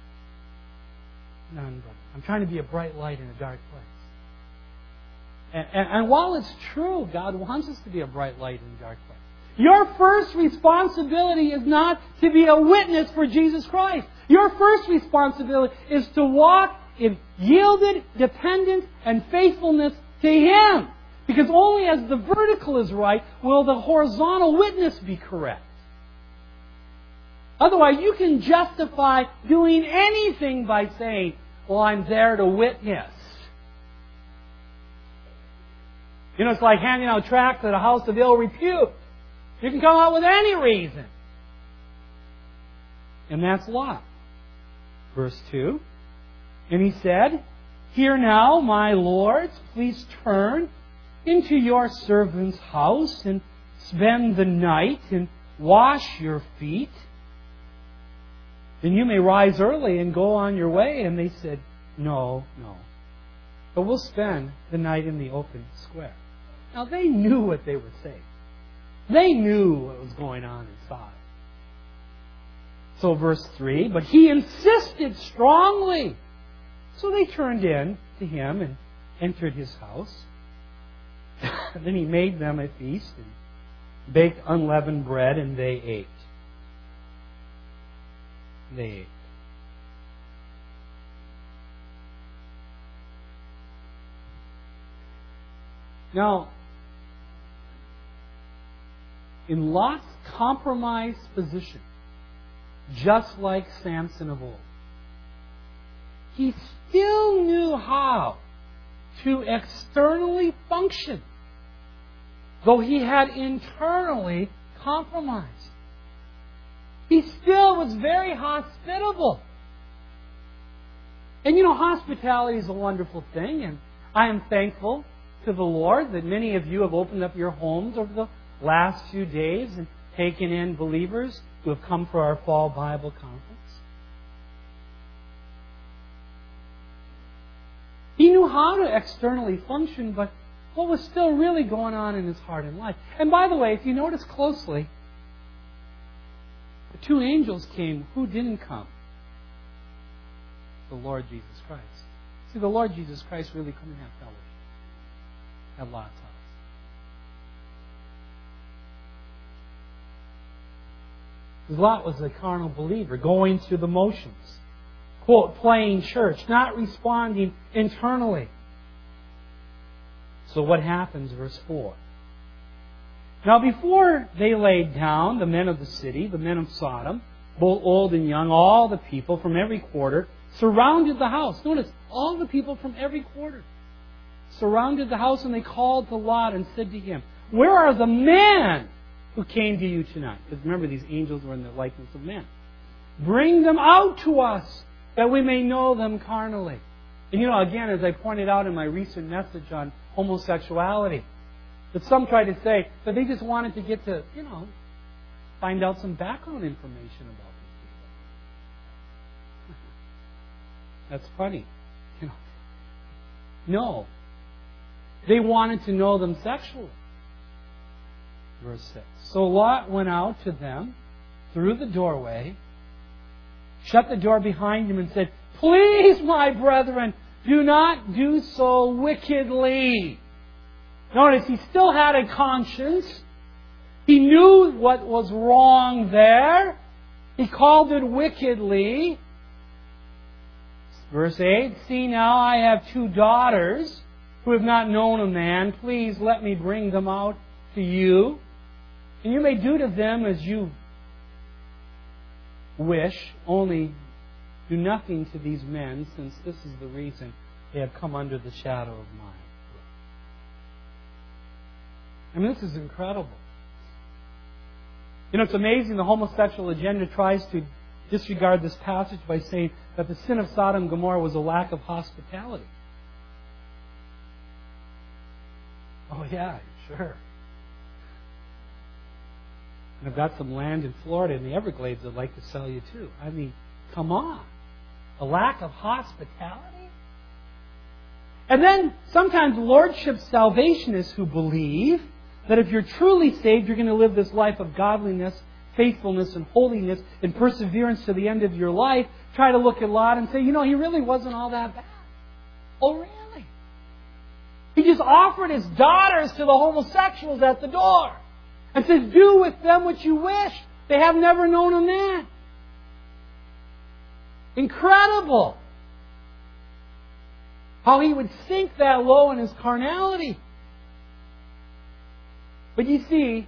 None, brother. I'm trying to be a bright light in a dark place. And, and, and while it's true, God wants us to be a bright light in a dark place, your first responsibility is not to be a witness for Jesus Christ. Your first responsibility is to walk in yielded dependence and faithfulness to Him. Because only as the vertical is right will the horizontal witness be correct. Otherwise, you can justify doing anything by saying, well, I'm there to witness. You know, it's like handing out tracts at a house of ill repute. You can come out with any reason. And that's Lot. Verse two. And he said, hear now, my lords, please turn into your servant's house and spend the night and wash your feet. Then you may rise early and go on your way. And they said, no, no. But we'll spend the night in the open square. Now they knew what they were saying. They knew what was going on inside. So verse three, but he insisted strongly. So they turned in to him and entered his house. Then he made them a feast and baked unleavened bread, and they ate. They ate. Now, in Lot's compromised position, just like Samson of old, he still knew how to externally function, though he had internally compromised. He still was very hospitable. And you know, hospitality is a wonderful thing, and I am thankful to the Lord that many of you have opened up your homes over the last few days and taken in believers who have come for our fall Bible conference. He knew how to externally function, but what was still really going on in his heart and life. And by the way, if you notice closely, the two angels came. Who didn't come? The Lord Jesus Christ. See, the Lord Jesus Christ really couldn't have fellowship at Lot's house. Because Lot was a carnal believer, going through the motions. Quote, playing church, not responding internally. So what happens, verse four? Now before they laid down, the men of the city, the men of Sodom, both old and young, all the people from every quarter, surrounded the house. Notice, all the people from every quarter surrounded the house, and they called to Lot and said to him, "Where are the men who came to you tonight?" Because remember, these angels were in the likeness of men. "Bring them out to us, that we may know them carnally." And you know, again, as I pointed out in my recent message on homosexuality, that some try to say that they just wanted to get to, you know, find out some background information about these people. That's funny. You know. No. They wanted to know them sexually. Verse six. So Lot went out to them through the doorway, shut the door behind him, and said, "Please, my brethren, do not do so wickedly." Notice, he still had a conscience. He knew what was wrong there. He called it wickedly. Verse eight, "See now, I have two daughters who have not known a man. Please let me bring them out to you. And you may do to them as you wish, only do nothing to these men, since this is the reason they have come under the shadow of mine." I mean, this is incredible. You know, it's amazing the homosexual agenda tries to disregard this passage by saying that the sin of Sodom and Gomorrah was a lack of hospitality. Oh yeah, sure. And I've got some land in Florida in the Everglades I'd like to sell you too. I mean, come on. A lack of hospitality? And then sometimes Lordship Salvationists who believe that if you're truly saved, you're going to live this life of godliness, faithfulness, and holiness, and perseverance to the end of your life, try to look at Lot and say, you know, he really wasn't all that bad. Oh, really? He just offered his daughters to the homosexuals at the door and says, "Do with them what you wish. They have never known a man." Incredible. How he would sink that low in his carnality. But you see,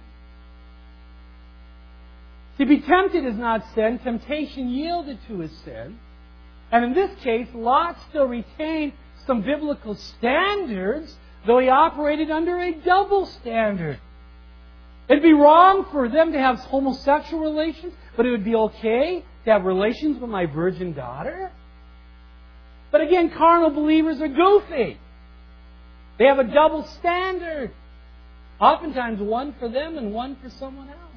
to be tempted is not sin. Temptation yielded to his sin. And in this case, Lot still retained some biblical standards, though he operated under a double standard. It'd be wrong for them to have homosexual relations, but it would be okay to have relations with my virgin daughter. But again, carnal believers are goofy. They have a double standard. Oftentimes one for them and one for someone else.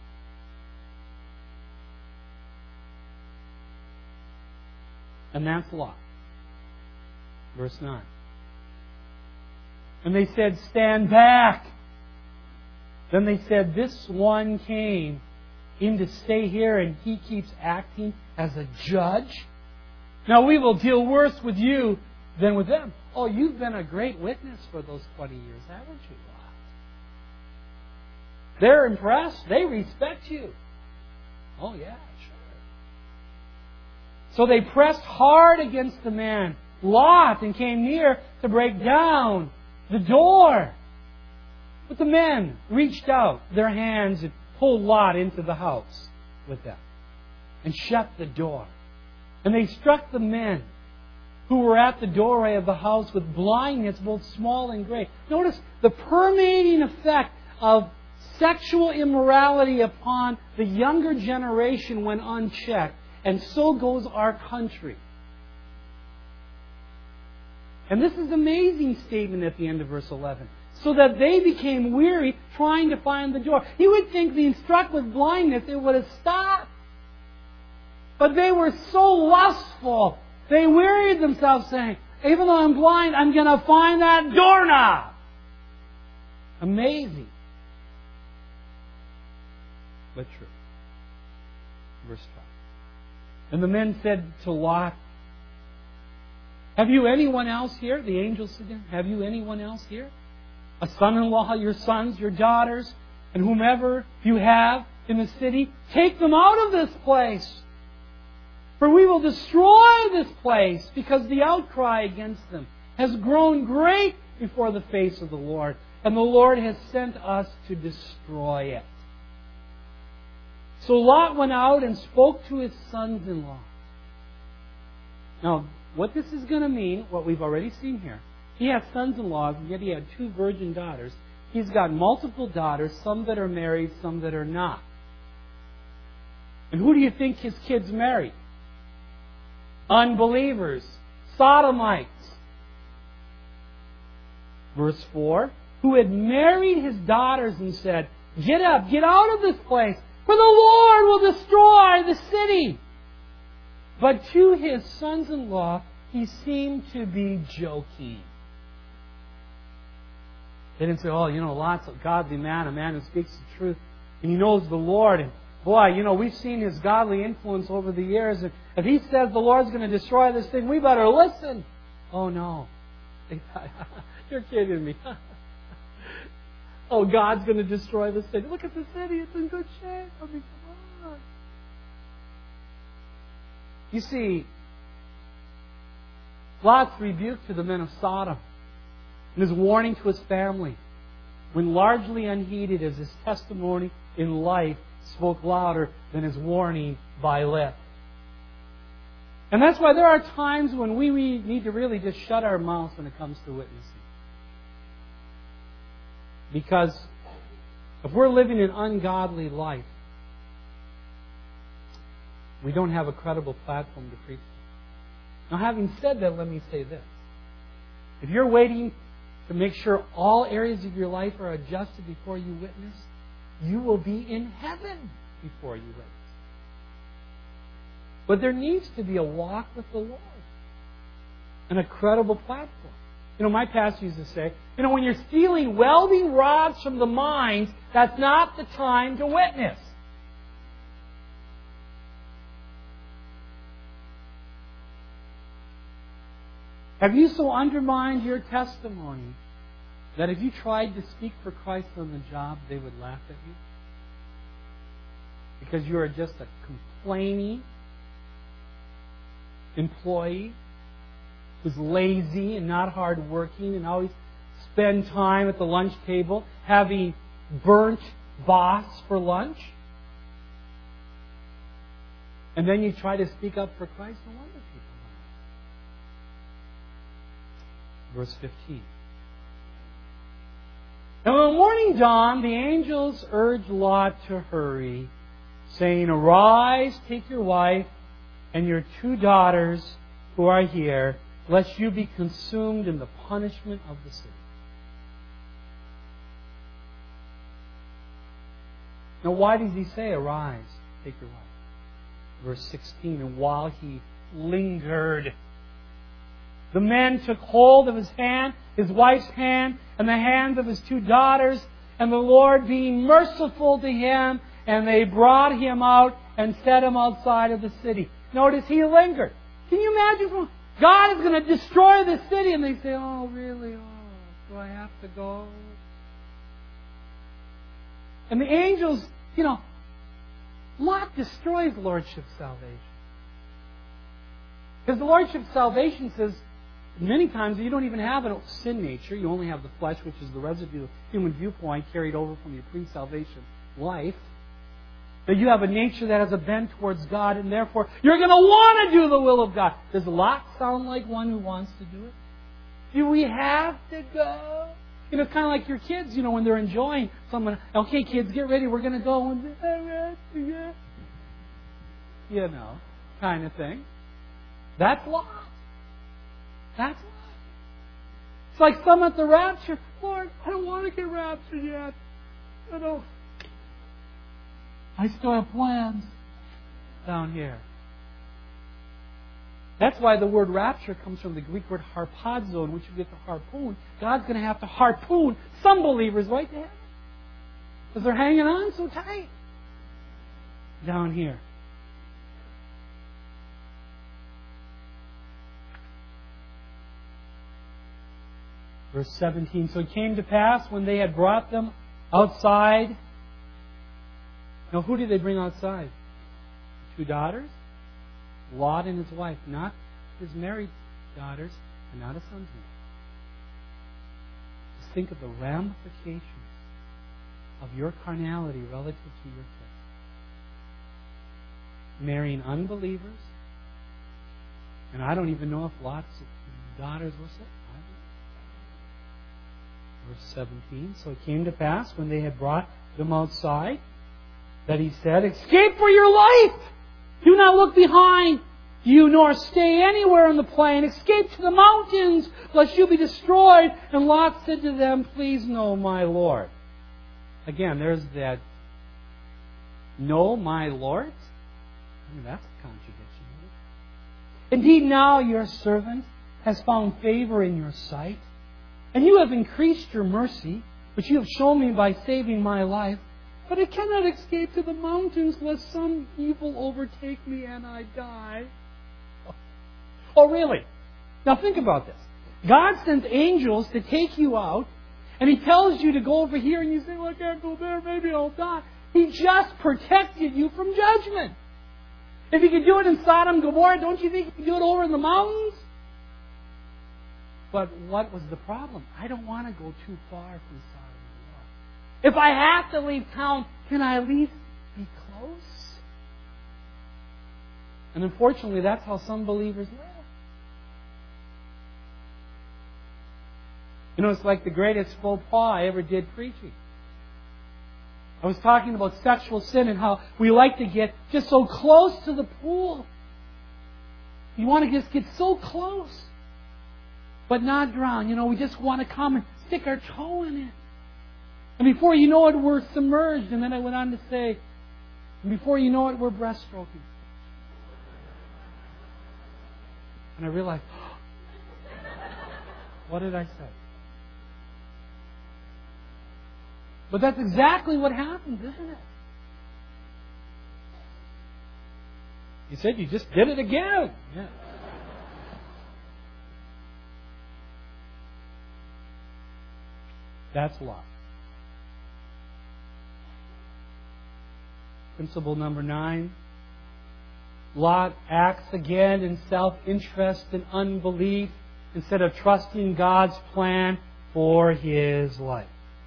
And that's Lot. Verse nine. And they said, "Stand back." Then they said, "This one came in to stay here, and he keeps acting as a judge. Now we will deal worse with you than with them." Oh, you've been a great witness for those twenty years, haven't you, Lot? They're impressed. They respect you. Oh, yeah, sure. So they pressed hard against the man, Lot, and came near to break down the door. But the men reached out their hands and pulled Lot into the house with them and shut the door. And they struck the men who were at the doorway of the house with blindness, both small and great. Notice the permeating effect of sexual immorality upon the younger generation when unchecked. And so goes our country. And this is an amazing statement at the end of verse eleven. So that they became weary trying to find the door. You would think being struck with blindness, it would have stopped. But they were so lustful. They wearied themselves saying, even though I'm blind, I'm going to find that doorknob. Amazing. But true. Verse twelve. And the men said to Lot, "Have you anyone else here?" The angel said to him, "Have you anyone else here? A son-in-law, your sons, your daughters, and whomever you have in the city? Take them out of this place. For we will destroy this place, because the outcry against them has grown great before the face of the Lord, and the Lord has sent us to destroy it." So Lot went out and spoke to his sons-in-law. Now, what this is going to mean, what we've already seen here, He has sons-in-laws, and yet he had two virgin daughters. He's got multiple daughters, some that are married, some that are not. And who do you think his kids married? Unbelievers. Sodomites. Verse four, who had married his daughters and said, "Get up, get out of this place, for the Lord will destroy the city." But to his sons-in-law, he seemed to be joking. They didn't say, "Oh, you know, Lot's a godly man, a man who speaks the truth, and he knows the Lord. And boy, you know, we've seen his godly influence over the years. And if he says the Lord's going to destroy this thing, we better listen." Oh, no. They thought, "You're kidding me." Oh, God's going to destroy the city. Look at the city. It's in good shape. I mean, come on. You see, Lot's rebuke to the men of Sodom and his warning to his family, when largely unheeded, as his testimony in life spoke louder than his warning by lip. And that's why there are times when we need to really just shut our mouths when it comes to witnessing. Because if we're living an ungodly life, we don't have a credible platform to preach. Now, having said that, let me say this. If you're waiting to make sure all areas of your life are adjusted before you witness, you will be in heaven before you witness. But there needs to be a walk with the Lord and a credible platform. You know, my pastor used to say, you know, when you're stealing welding rods from the mines, that's not the time to witness. Have you so undermined your testimony that if you tried to speak for Christ on the job, they would laugh at you? Because you are just a complaining employee who's lazy and not hardworking and always spend time at the lunch table having burnt boss for lunch? And then you try to speak up for Christ? No wonder people laugh. Verse fifteen. And when the morning dawned, the angels urged Lot to hurry, saying, "Arise, take your wife and your two daughters who are here, lest you be consumed in the punishment of the city." Now, why does he say, "Arise, take your wife"? Verse sixteen, and while he lingered, the men took hold of his hand, his wife's hand, and the hands of his two daughters, and the Lord being merciful to him, and they brought him out and set him outside of the city. Notice he lingered. Can you imagine? God is going to destroy the city, and they say, "Oh, really? Oh, do I have to go?" And the angels, you know, Lot destroys Lordship salvation. Because the Lordship salvation says, many times you don't even have a sin nature. You only have the flesh, which is the residue of human viewpoint carried over from your pre-salvation life. That you have a nature that has a bent towards God, and therefore you're going to want to do the will of God. Does Lot sound like one who wants to do it? Do we have to go? You know, it's kind of like your kids, you know, when they're enjoying someone. "Okay, kids, get ready. We're going to go." And, you know, kind of thing. That's Lot. That's Lot. It's like some at the rapture. "Lord, I don't want to get raptured yet. I don't. I still have plans down here." That's why the word rapture comes from the Greek word harpazo, in which you get the harpoon. God's going to have to harpoon some believers right there, because they're hanging on so tight down here. Verse seventeen, so it came to pass when they had brought them outside. Now, who did they bring outside? Two daughters? Lot and his wife, not his married daughters and not his sons. Just think of the ramifications of your carnality relative to your kids. Marrying unbelievers, and I don't even know if Lot's daughters were saved. Verse seventeen. So it came to pass when they had brought them outside that he said, "Escape for your life! Do not look behind you, nor stay anywhere on the plain. Escape to the mountains, lest you be destroyed." And Lot said to them, "Please no, my Lord." Again, there's that, "No, my Lord." I mean, that's a contradiction. "Indeed, now your servant has found favor in your sight, and you have increased your mercy, which you have shown me by saving my life. But I cannot escape to the mountains, lest some evil overtake me and I die." Oh, really? Now think about this. God sends angels to take you out, and He tells you to go over here, and you say, "Well, I can't go there, maybe I'll die." He just protected you from judgment. If He could do it in Sodom and Gomorrah, don't you think He could do it over in the mountains? But what was the problem? I don't want to go too far from Sodom and Gomorrah. If I have to leave town, can I at least be close? And unfortunately, that's how some believers live. You know, it's like the greatest faux pas I ever did preaching. I was talking about sexual sin and how we like to get just so close to the pool. You want to just get so close, but not drown. You know, we just want to come and stick our toe in it. And before you know it, we're submerged. And then I went on to say, and before you know it, we're breaststroking. And I realized, oh, what did I say? But that's exactly what happens, isn't it? You said you just did it again. Yeah. That's Lot. Principle number nine. Lot acts again in self-interest and unbelief instead of trusting God's plan for his life.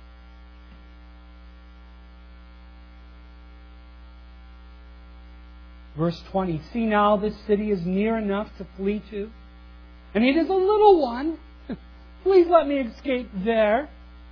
Verse twenty, "See now, this city is near enough to flee to, and it is a little one. Please let me escape there."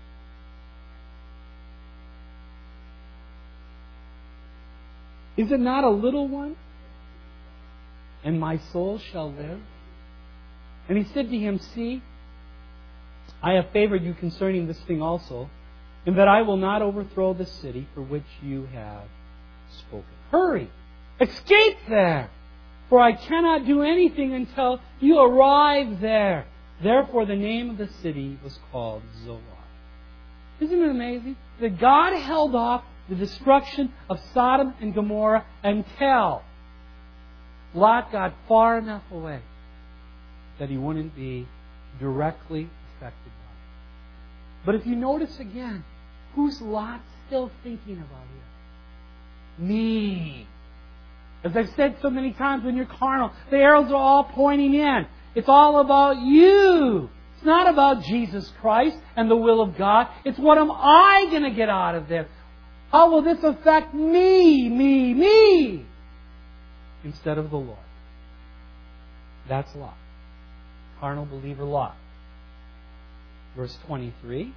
Is it not a little one? And my soul shall live. And he said to him, "See, I have favored you concerning this thing also, in that I will not overthrow the city for which you have spoken. Hurry! Escape there, for I cannot do anything until you arrive there." Therefore the name of the city was called Zoar. Isn't it amazing that God held off the destruction of Sodom and Gomorrah until Lot got far enough away that he wouldn't be directly affected by it. But if you notice again, who's Lot still thinking about here? Me. As I've said so many times, when you're carnal, the arrows are all pointing in. It's all about you. It's not about Jesus Christ and the will of God. It's what am I going to get out of this? How will this affect me, me, me? Instead of the Lord. That's Lot. Carnal believer Lot. Verse twenty-three.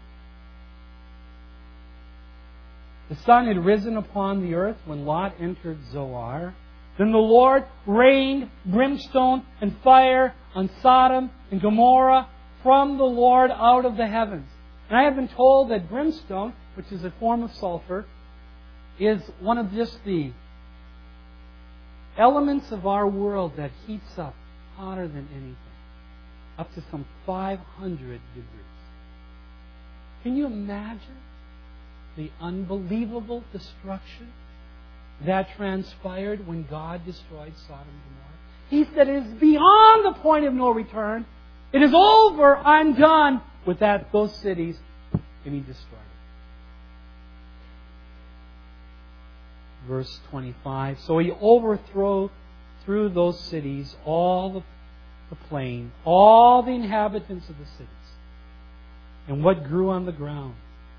"The sun had risen upon the earth when Lot entered Zoar. Then the Lord rained brimstone and fire on Sodom and Gomorrah from the Lord out of the heavens." And I have been told that brimstone, which is a form of sulfur, is one of just the elements of our world that heats up hotter than anything. Up to some five hundred degrees. Can you imagine the unbelievable destruction that transpired when God destroyed Sodom and Gomorrah? He said it is beyond the point of no return. It is over. I'm done with that those cities. And He destroyed it. Verse twenty-five. "So He overthrew through those cities all the, the plain, all the inhabitants of the cities, and what grew on the ground.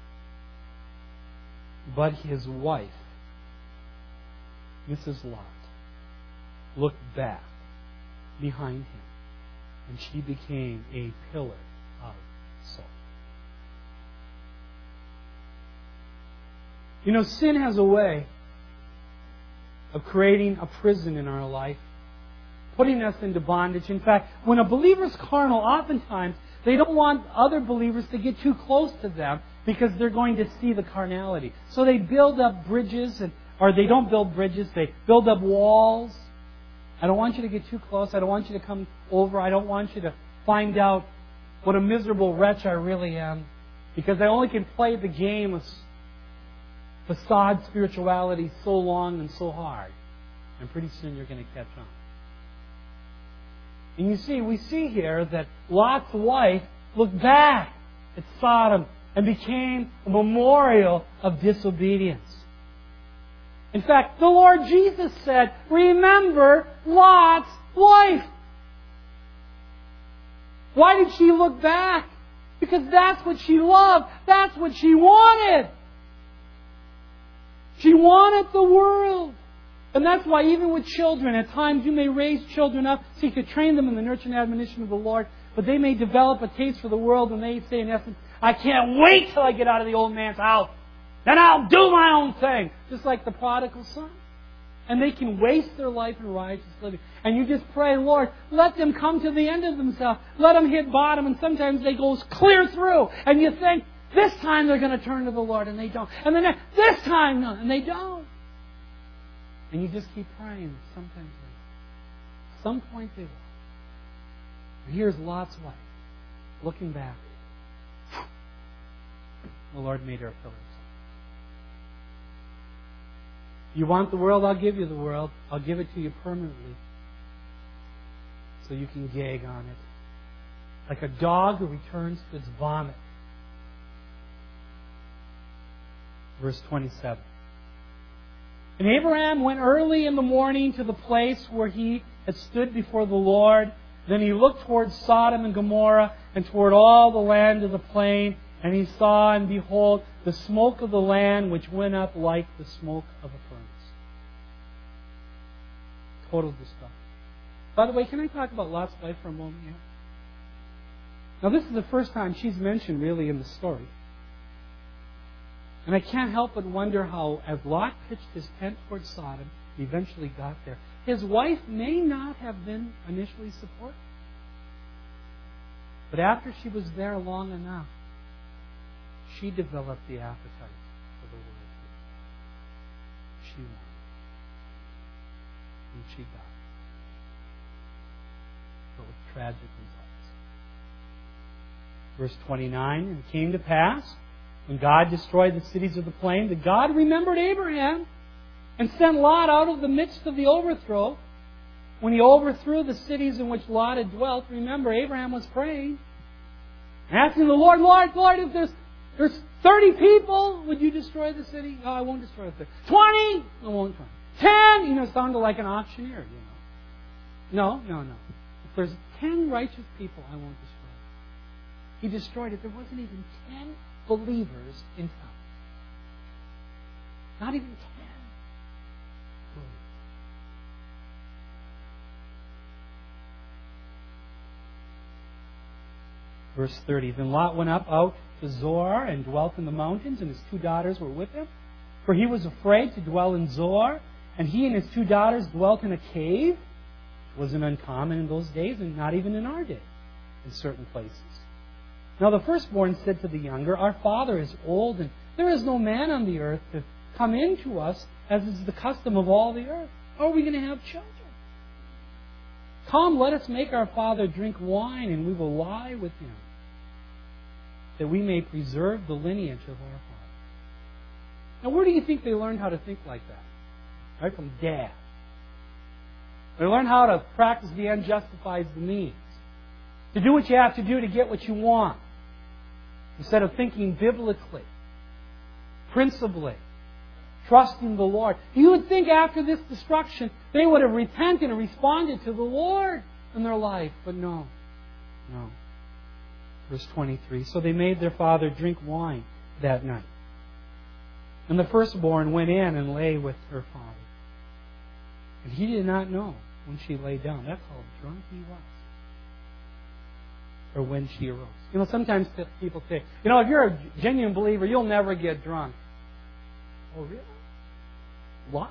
But his wife, Missus Lot, looked back behind him, and she became a pillar of salt." You know, sin has a way of creating a prison in our life, putting us into bondage. In fact, when a believer's carnal, oftentimes they don't want other believers to get too close to them because they're going to see the carnality. So they build up bridges, and, or they don't build bridges, they build up walls. I don't want you to get too close. I don't want you to come over. I don't want you to find out what a miserable wretch I really am, because I only can play the game of facade spirituality so long and so hard. And pretty soon you're going to catch on. And you see, we see here that Lot's wife looked back at Sodom and became a memorial of disobedience. In fact, the Lord Jesus said, remember Lot's wife. Why did she look back? Because that's what she loved. That's what she wanted. She wanted the world. And that's why even with children, at times you may raise children up so you could train them in the nurture and admonition of the Lord, but they may develop a taste for the world and they say in essence, I can't wait till I get out of the old man's house. Then I'll do my own thing. Just like the prodigal son. And they can waste their life in righteous living. And you just pray, Lord, let them come to the end of themselves. Let them hit bottom. And sometimes they go clear through. And you think, this time they're going to turn to the Lord. And they don't. And then this time, no. And they don't. And you just keep praying. Sometimes they will. At some point they will. And here's Lot's wife, looking back. The Lord made her a pillar of salt. You want the world? I'll give you the world. I'll give it to you permanently. So you can gag on it. Like a dog who returns to its vomit. Verse twenty-seven. And Abraham went early in the morning to the place where he had stood before the Lord. Then he looked toward Sodom and Gomorrah and toward all the land of the plain. And he saw, and behold, the smoke of the land which went up like the smoke of a furnace. Total destruction. By the way, can I talk about Lot's wife for a moment here? Now, this is the first time she's mentioned really in the story. And I can't help but wonder how, as Lot pitched his tent towards Sodom, he eventually got there. His wife may not have been initially supportive. But after she was there long enough, she developed the appetite for the world. She wanted. And she got it. But with tragic results. Verse twenty-nine, and it came to pass, when God destroyed the cities of the plain, that God remembered Abraham and sent Lot out of the midst of the overthrow. When he overthrew the cities in which Lot had dwelt, remember, Abraham was praying, asking the Lord, Lord, Lord, if there's There's thirty people. Would you destroy the city? Oh, I won't destroy the city. Twenty? I won't try. Ten? You know, it sounded like an auctioneer, you know. No, no, no. If there's ten righteous people, I won't destroy it. He destroyed it. There wasn't even ten believers in town. Not even ten believers. Verse thirty. Then Lot went up out to Zoar and dwelt in the mountains, and his two daughters were with him. For he was afraid to dwell in Zoar, and he and his two daughters dwelt in a cave. It wasn't uncommon in those days, and not even in our day, in certain places. Now the firstborn said to the younger, Our father is old, and there is no man on the earth to come in to us, as is the custom of all the earth. How are we going to have children? Come, let us make our father drink wine, and we will lie with him, that we may preserve the lineage of our father. Now, where do you think they learned how to think like that? Right from dad. They learned how to practice the end justifies the means. To do what you have to do to get what you want. Instead of thinking biblically, principally, trusting the Lord. You would think after this destruction, they would have repented and responded to the Lord in their life. But no. No. Verse twenty-three. So they made their father drink wine that night. And the firstborn went in and lay with her father. And he did not know when she lay down. That's how drunk he was. Or when she arose. You know, sometimes people say, you know, if you're a genuine believer, you'll never get drunk. Oh, really? Wow.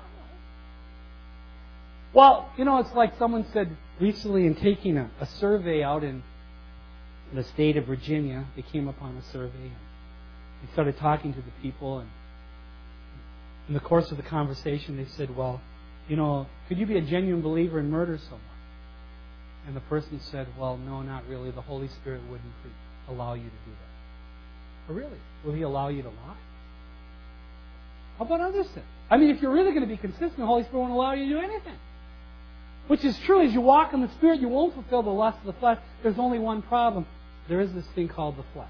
Well, you know, it's like someone said recently in taking a, a survey out in the state of Virginia. They came upon a survey and they started talking to the people, and in the course of the conversation they said, well, you know, could you be a genuine believer and murder someone? And the person said, well, no, not really. The Holy Spirit wouldn't allow you to do that. Oh, really? Will He allow you to lie? How about other sins? I mean, if you're really going to be consistent, the Holy Spirit won't allow you to do anything. Which is true. As you walk in the Spirit, you won't fulfill the lust of the flesh. There's only one problem. There is this thing called the flesh.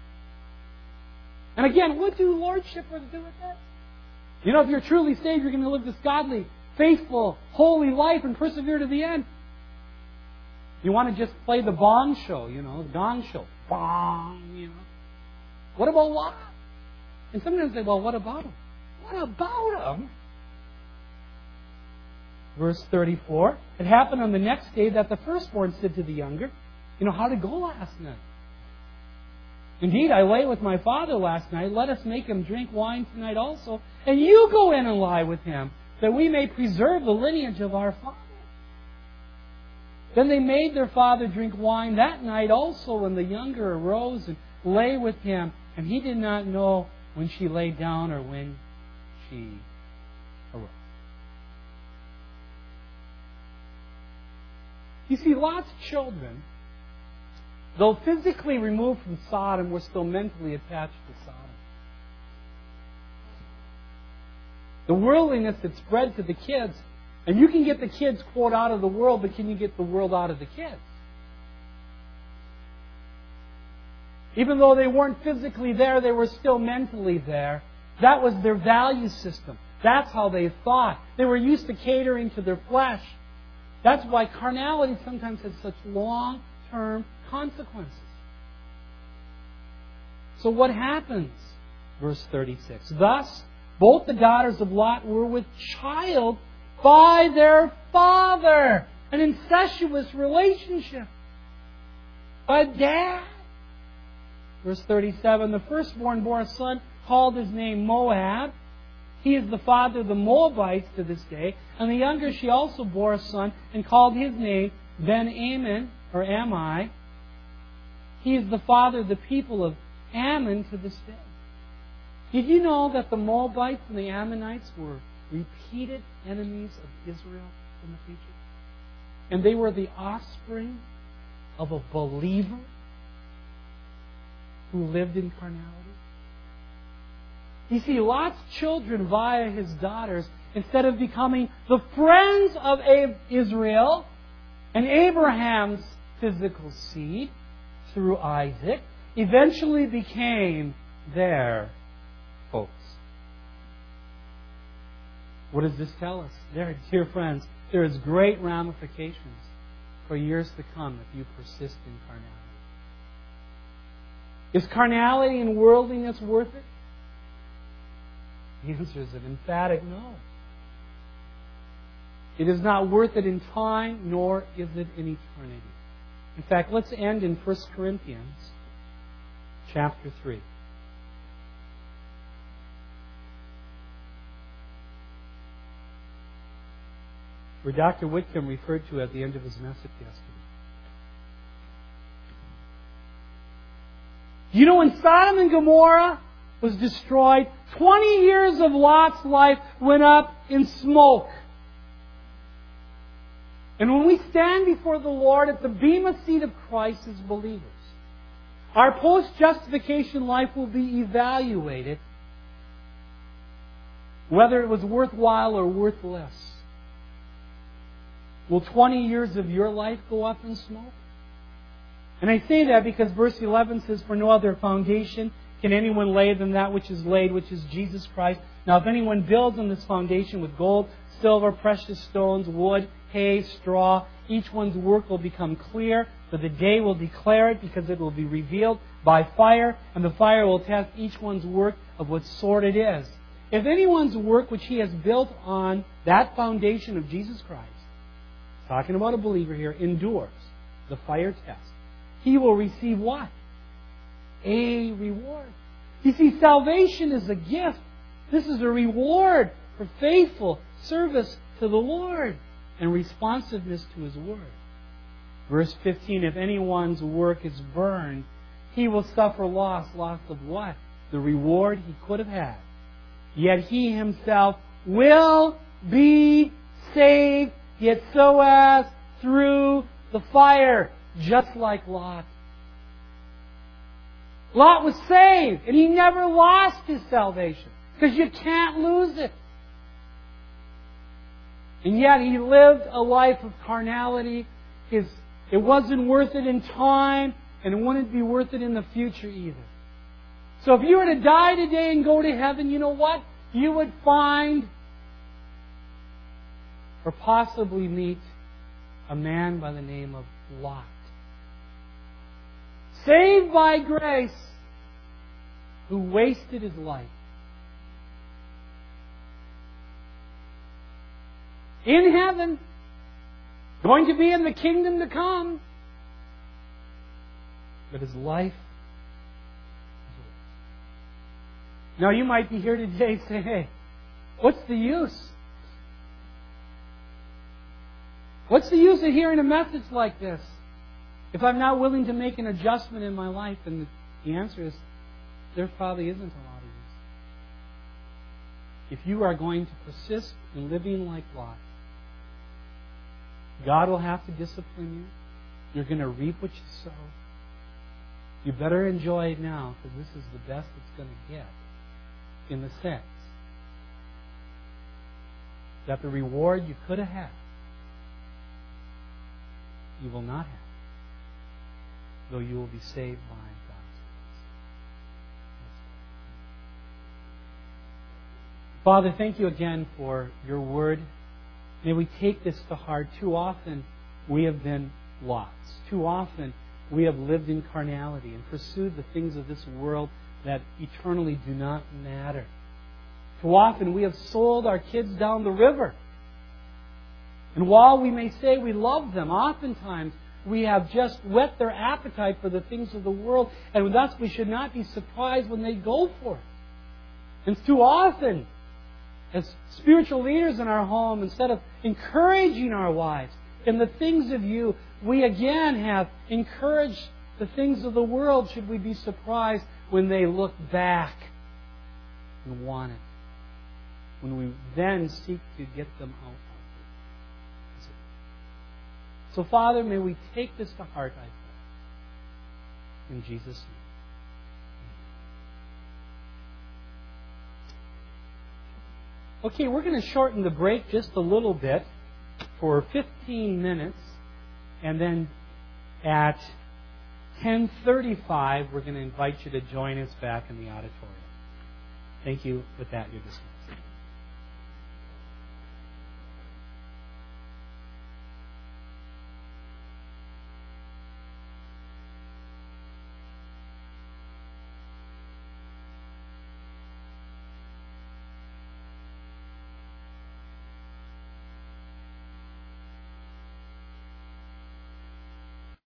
And again, what do Lordship have to do with that? You know, if you're truly saved, you're going to live this godly, faithful, holy life and persevere to the end. You want to just play the bong show, you know, the gong show. Bong, you know. What about Lot? And sometimes they say, well, what about him? What about him? Verse thirty-four. It happened on the next day that the firstborn said to the younger, you know, how did it go last night? Indeed, I lay with my father last night. Let us make him drink wine tonight also. And you go in and lie with him, that we may preserve the lineage of our father. Then they made their father drink wine that night also, and the younger arose and lay with him. And he did not know when she lay down or when she arose. You see, Lot's children, though physically removed from Sodom, were still mentally attached to Sodom. The worldliness that spread to the kids, and you can get the kids, quote, out of the world, but can you get the world out of the kids? Even though they weren't physically there, they were still mentally there. That was their value system. That's how they thought. They were used to catering to their flesh. That's why carnality sometimes has such long-term consequences. So what happens? Verse thirty-six. Thus, both the daughters of Lot were with child by their father. An incestuous relationship. By dad. Verse thirty-seven. The firstborn bore a son, called his name Moab. He is the father of the Moabites to this day. And the younger, she also bore a son and called his name Ben-Ammon, or Ammi. He is the father of the people of Ammon to this day. Did you know that the Moabites and the Ammonites were repeated enemies of Israel in the future? And they were the offspring of a believer who lived in carnality? You see, Lot's children via his daughters, instead of becoming the friends of Israel and Abraham's physical seed through Isaac, eventually became their folks. What does this tell us? There, dear friends, there is great ramifications for years to come if you persist in carnality. Is carnality and worldliness worth it? The answer is an emphatic no. It is not worth it in time, nor is it in eternity. In fact, let's end in First Corinthians chapter three. Where Doctor Whitcomb referred to at the end of his message yesterday. You know, when Sodom and Gomorrah was destroyed, twenty years of Lot's life went up in smoke. And when we stand before the Lord at the bema seat of Christ as believers, our post-justification life will be evaluated whether it was worthwhile or worthless. Will twenty years of your life go up in smoke? And I say that because verse eleven says, for no other foundation can anyone lay than that which is laid, which is Jesus Christ. Now if anyone builds on this foundation with gold, silver, precious stones, wood, hay, straw, each one's work will become clear, for the day will declare it, because it will be revealed by fire, and the fire will test each one's work of what sort it is. If anyone's work which he has built on that foundation of Jesus Christ, talking about a believer here, endures the fire test, he will receive what? A reward. You see, salvation is a gift This is a reward for faithful service to the Lord and responsiveness to His Word. Verse fifteen, if anyone's work is burned, he will suffer loss. Loss of what? The reward he could have had. Yet he himself will be saved, yet so as through the fire, just like Lot. Lot was saved, and he never lost his salvation, because you can't lose it. And yet he lived a life of carnality. His, it wasn't worth it in time, and it wouldn't be worth it in the future either. So if you were to die today and go to heaven, you know what? You would find or possibly meet a man by the name of Lot. Saved by grace, who wasted his life. In heaven, going to be in the kingdom to come. But his life is worse. Now you might be here today saying, hey, what's the use? What's the use of hearing a message like this if I'm not willing to make an adjustment in my life? And the answer is, there probably isn't a lot of use. If you are going to persist in living like Lot, God will have to discipline you. You're going to reap what you sow. You better enjoy it now, because this is the best it's going to get, in the sense that the reward you could have had, you will not have, though you will be saved by God's grace. Father, thank you again for your word. May we take this to heart. Too often we have been Lots. Too often we have lived in carnality and pursued the things of this world that eternally do not matter. Too often we have sold our kids down the river. And while we may say we love them, oftentimes we have just whet their appetite for the things of the world, and thus we should not be surprised when they go for it. And too often, as spiritual leaders in our home, instead of encouraging our wives in the things of you, we again have encouraged the things of the world. Should we be surprised when they look back and want it? When we then seek to get them out of it. So, Father, may we take this to heart, I pray. In Jesus' name. Okay, we're going to shorten the break just a little bit for fifteen minutes. And then at ten thirty-five, we're going to invite you to join us back in the auditorium. Thank you. With that, you're dismissed.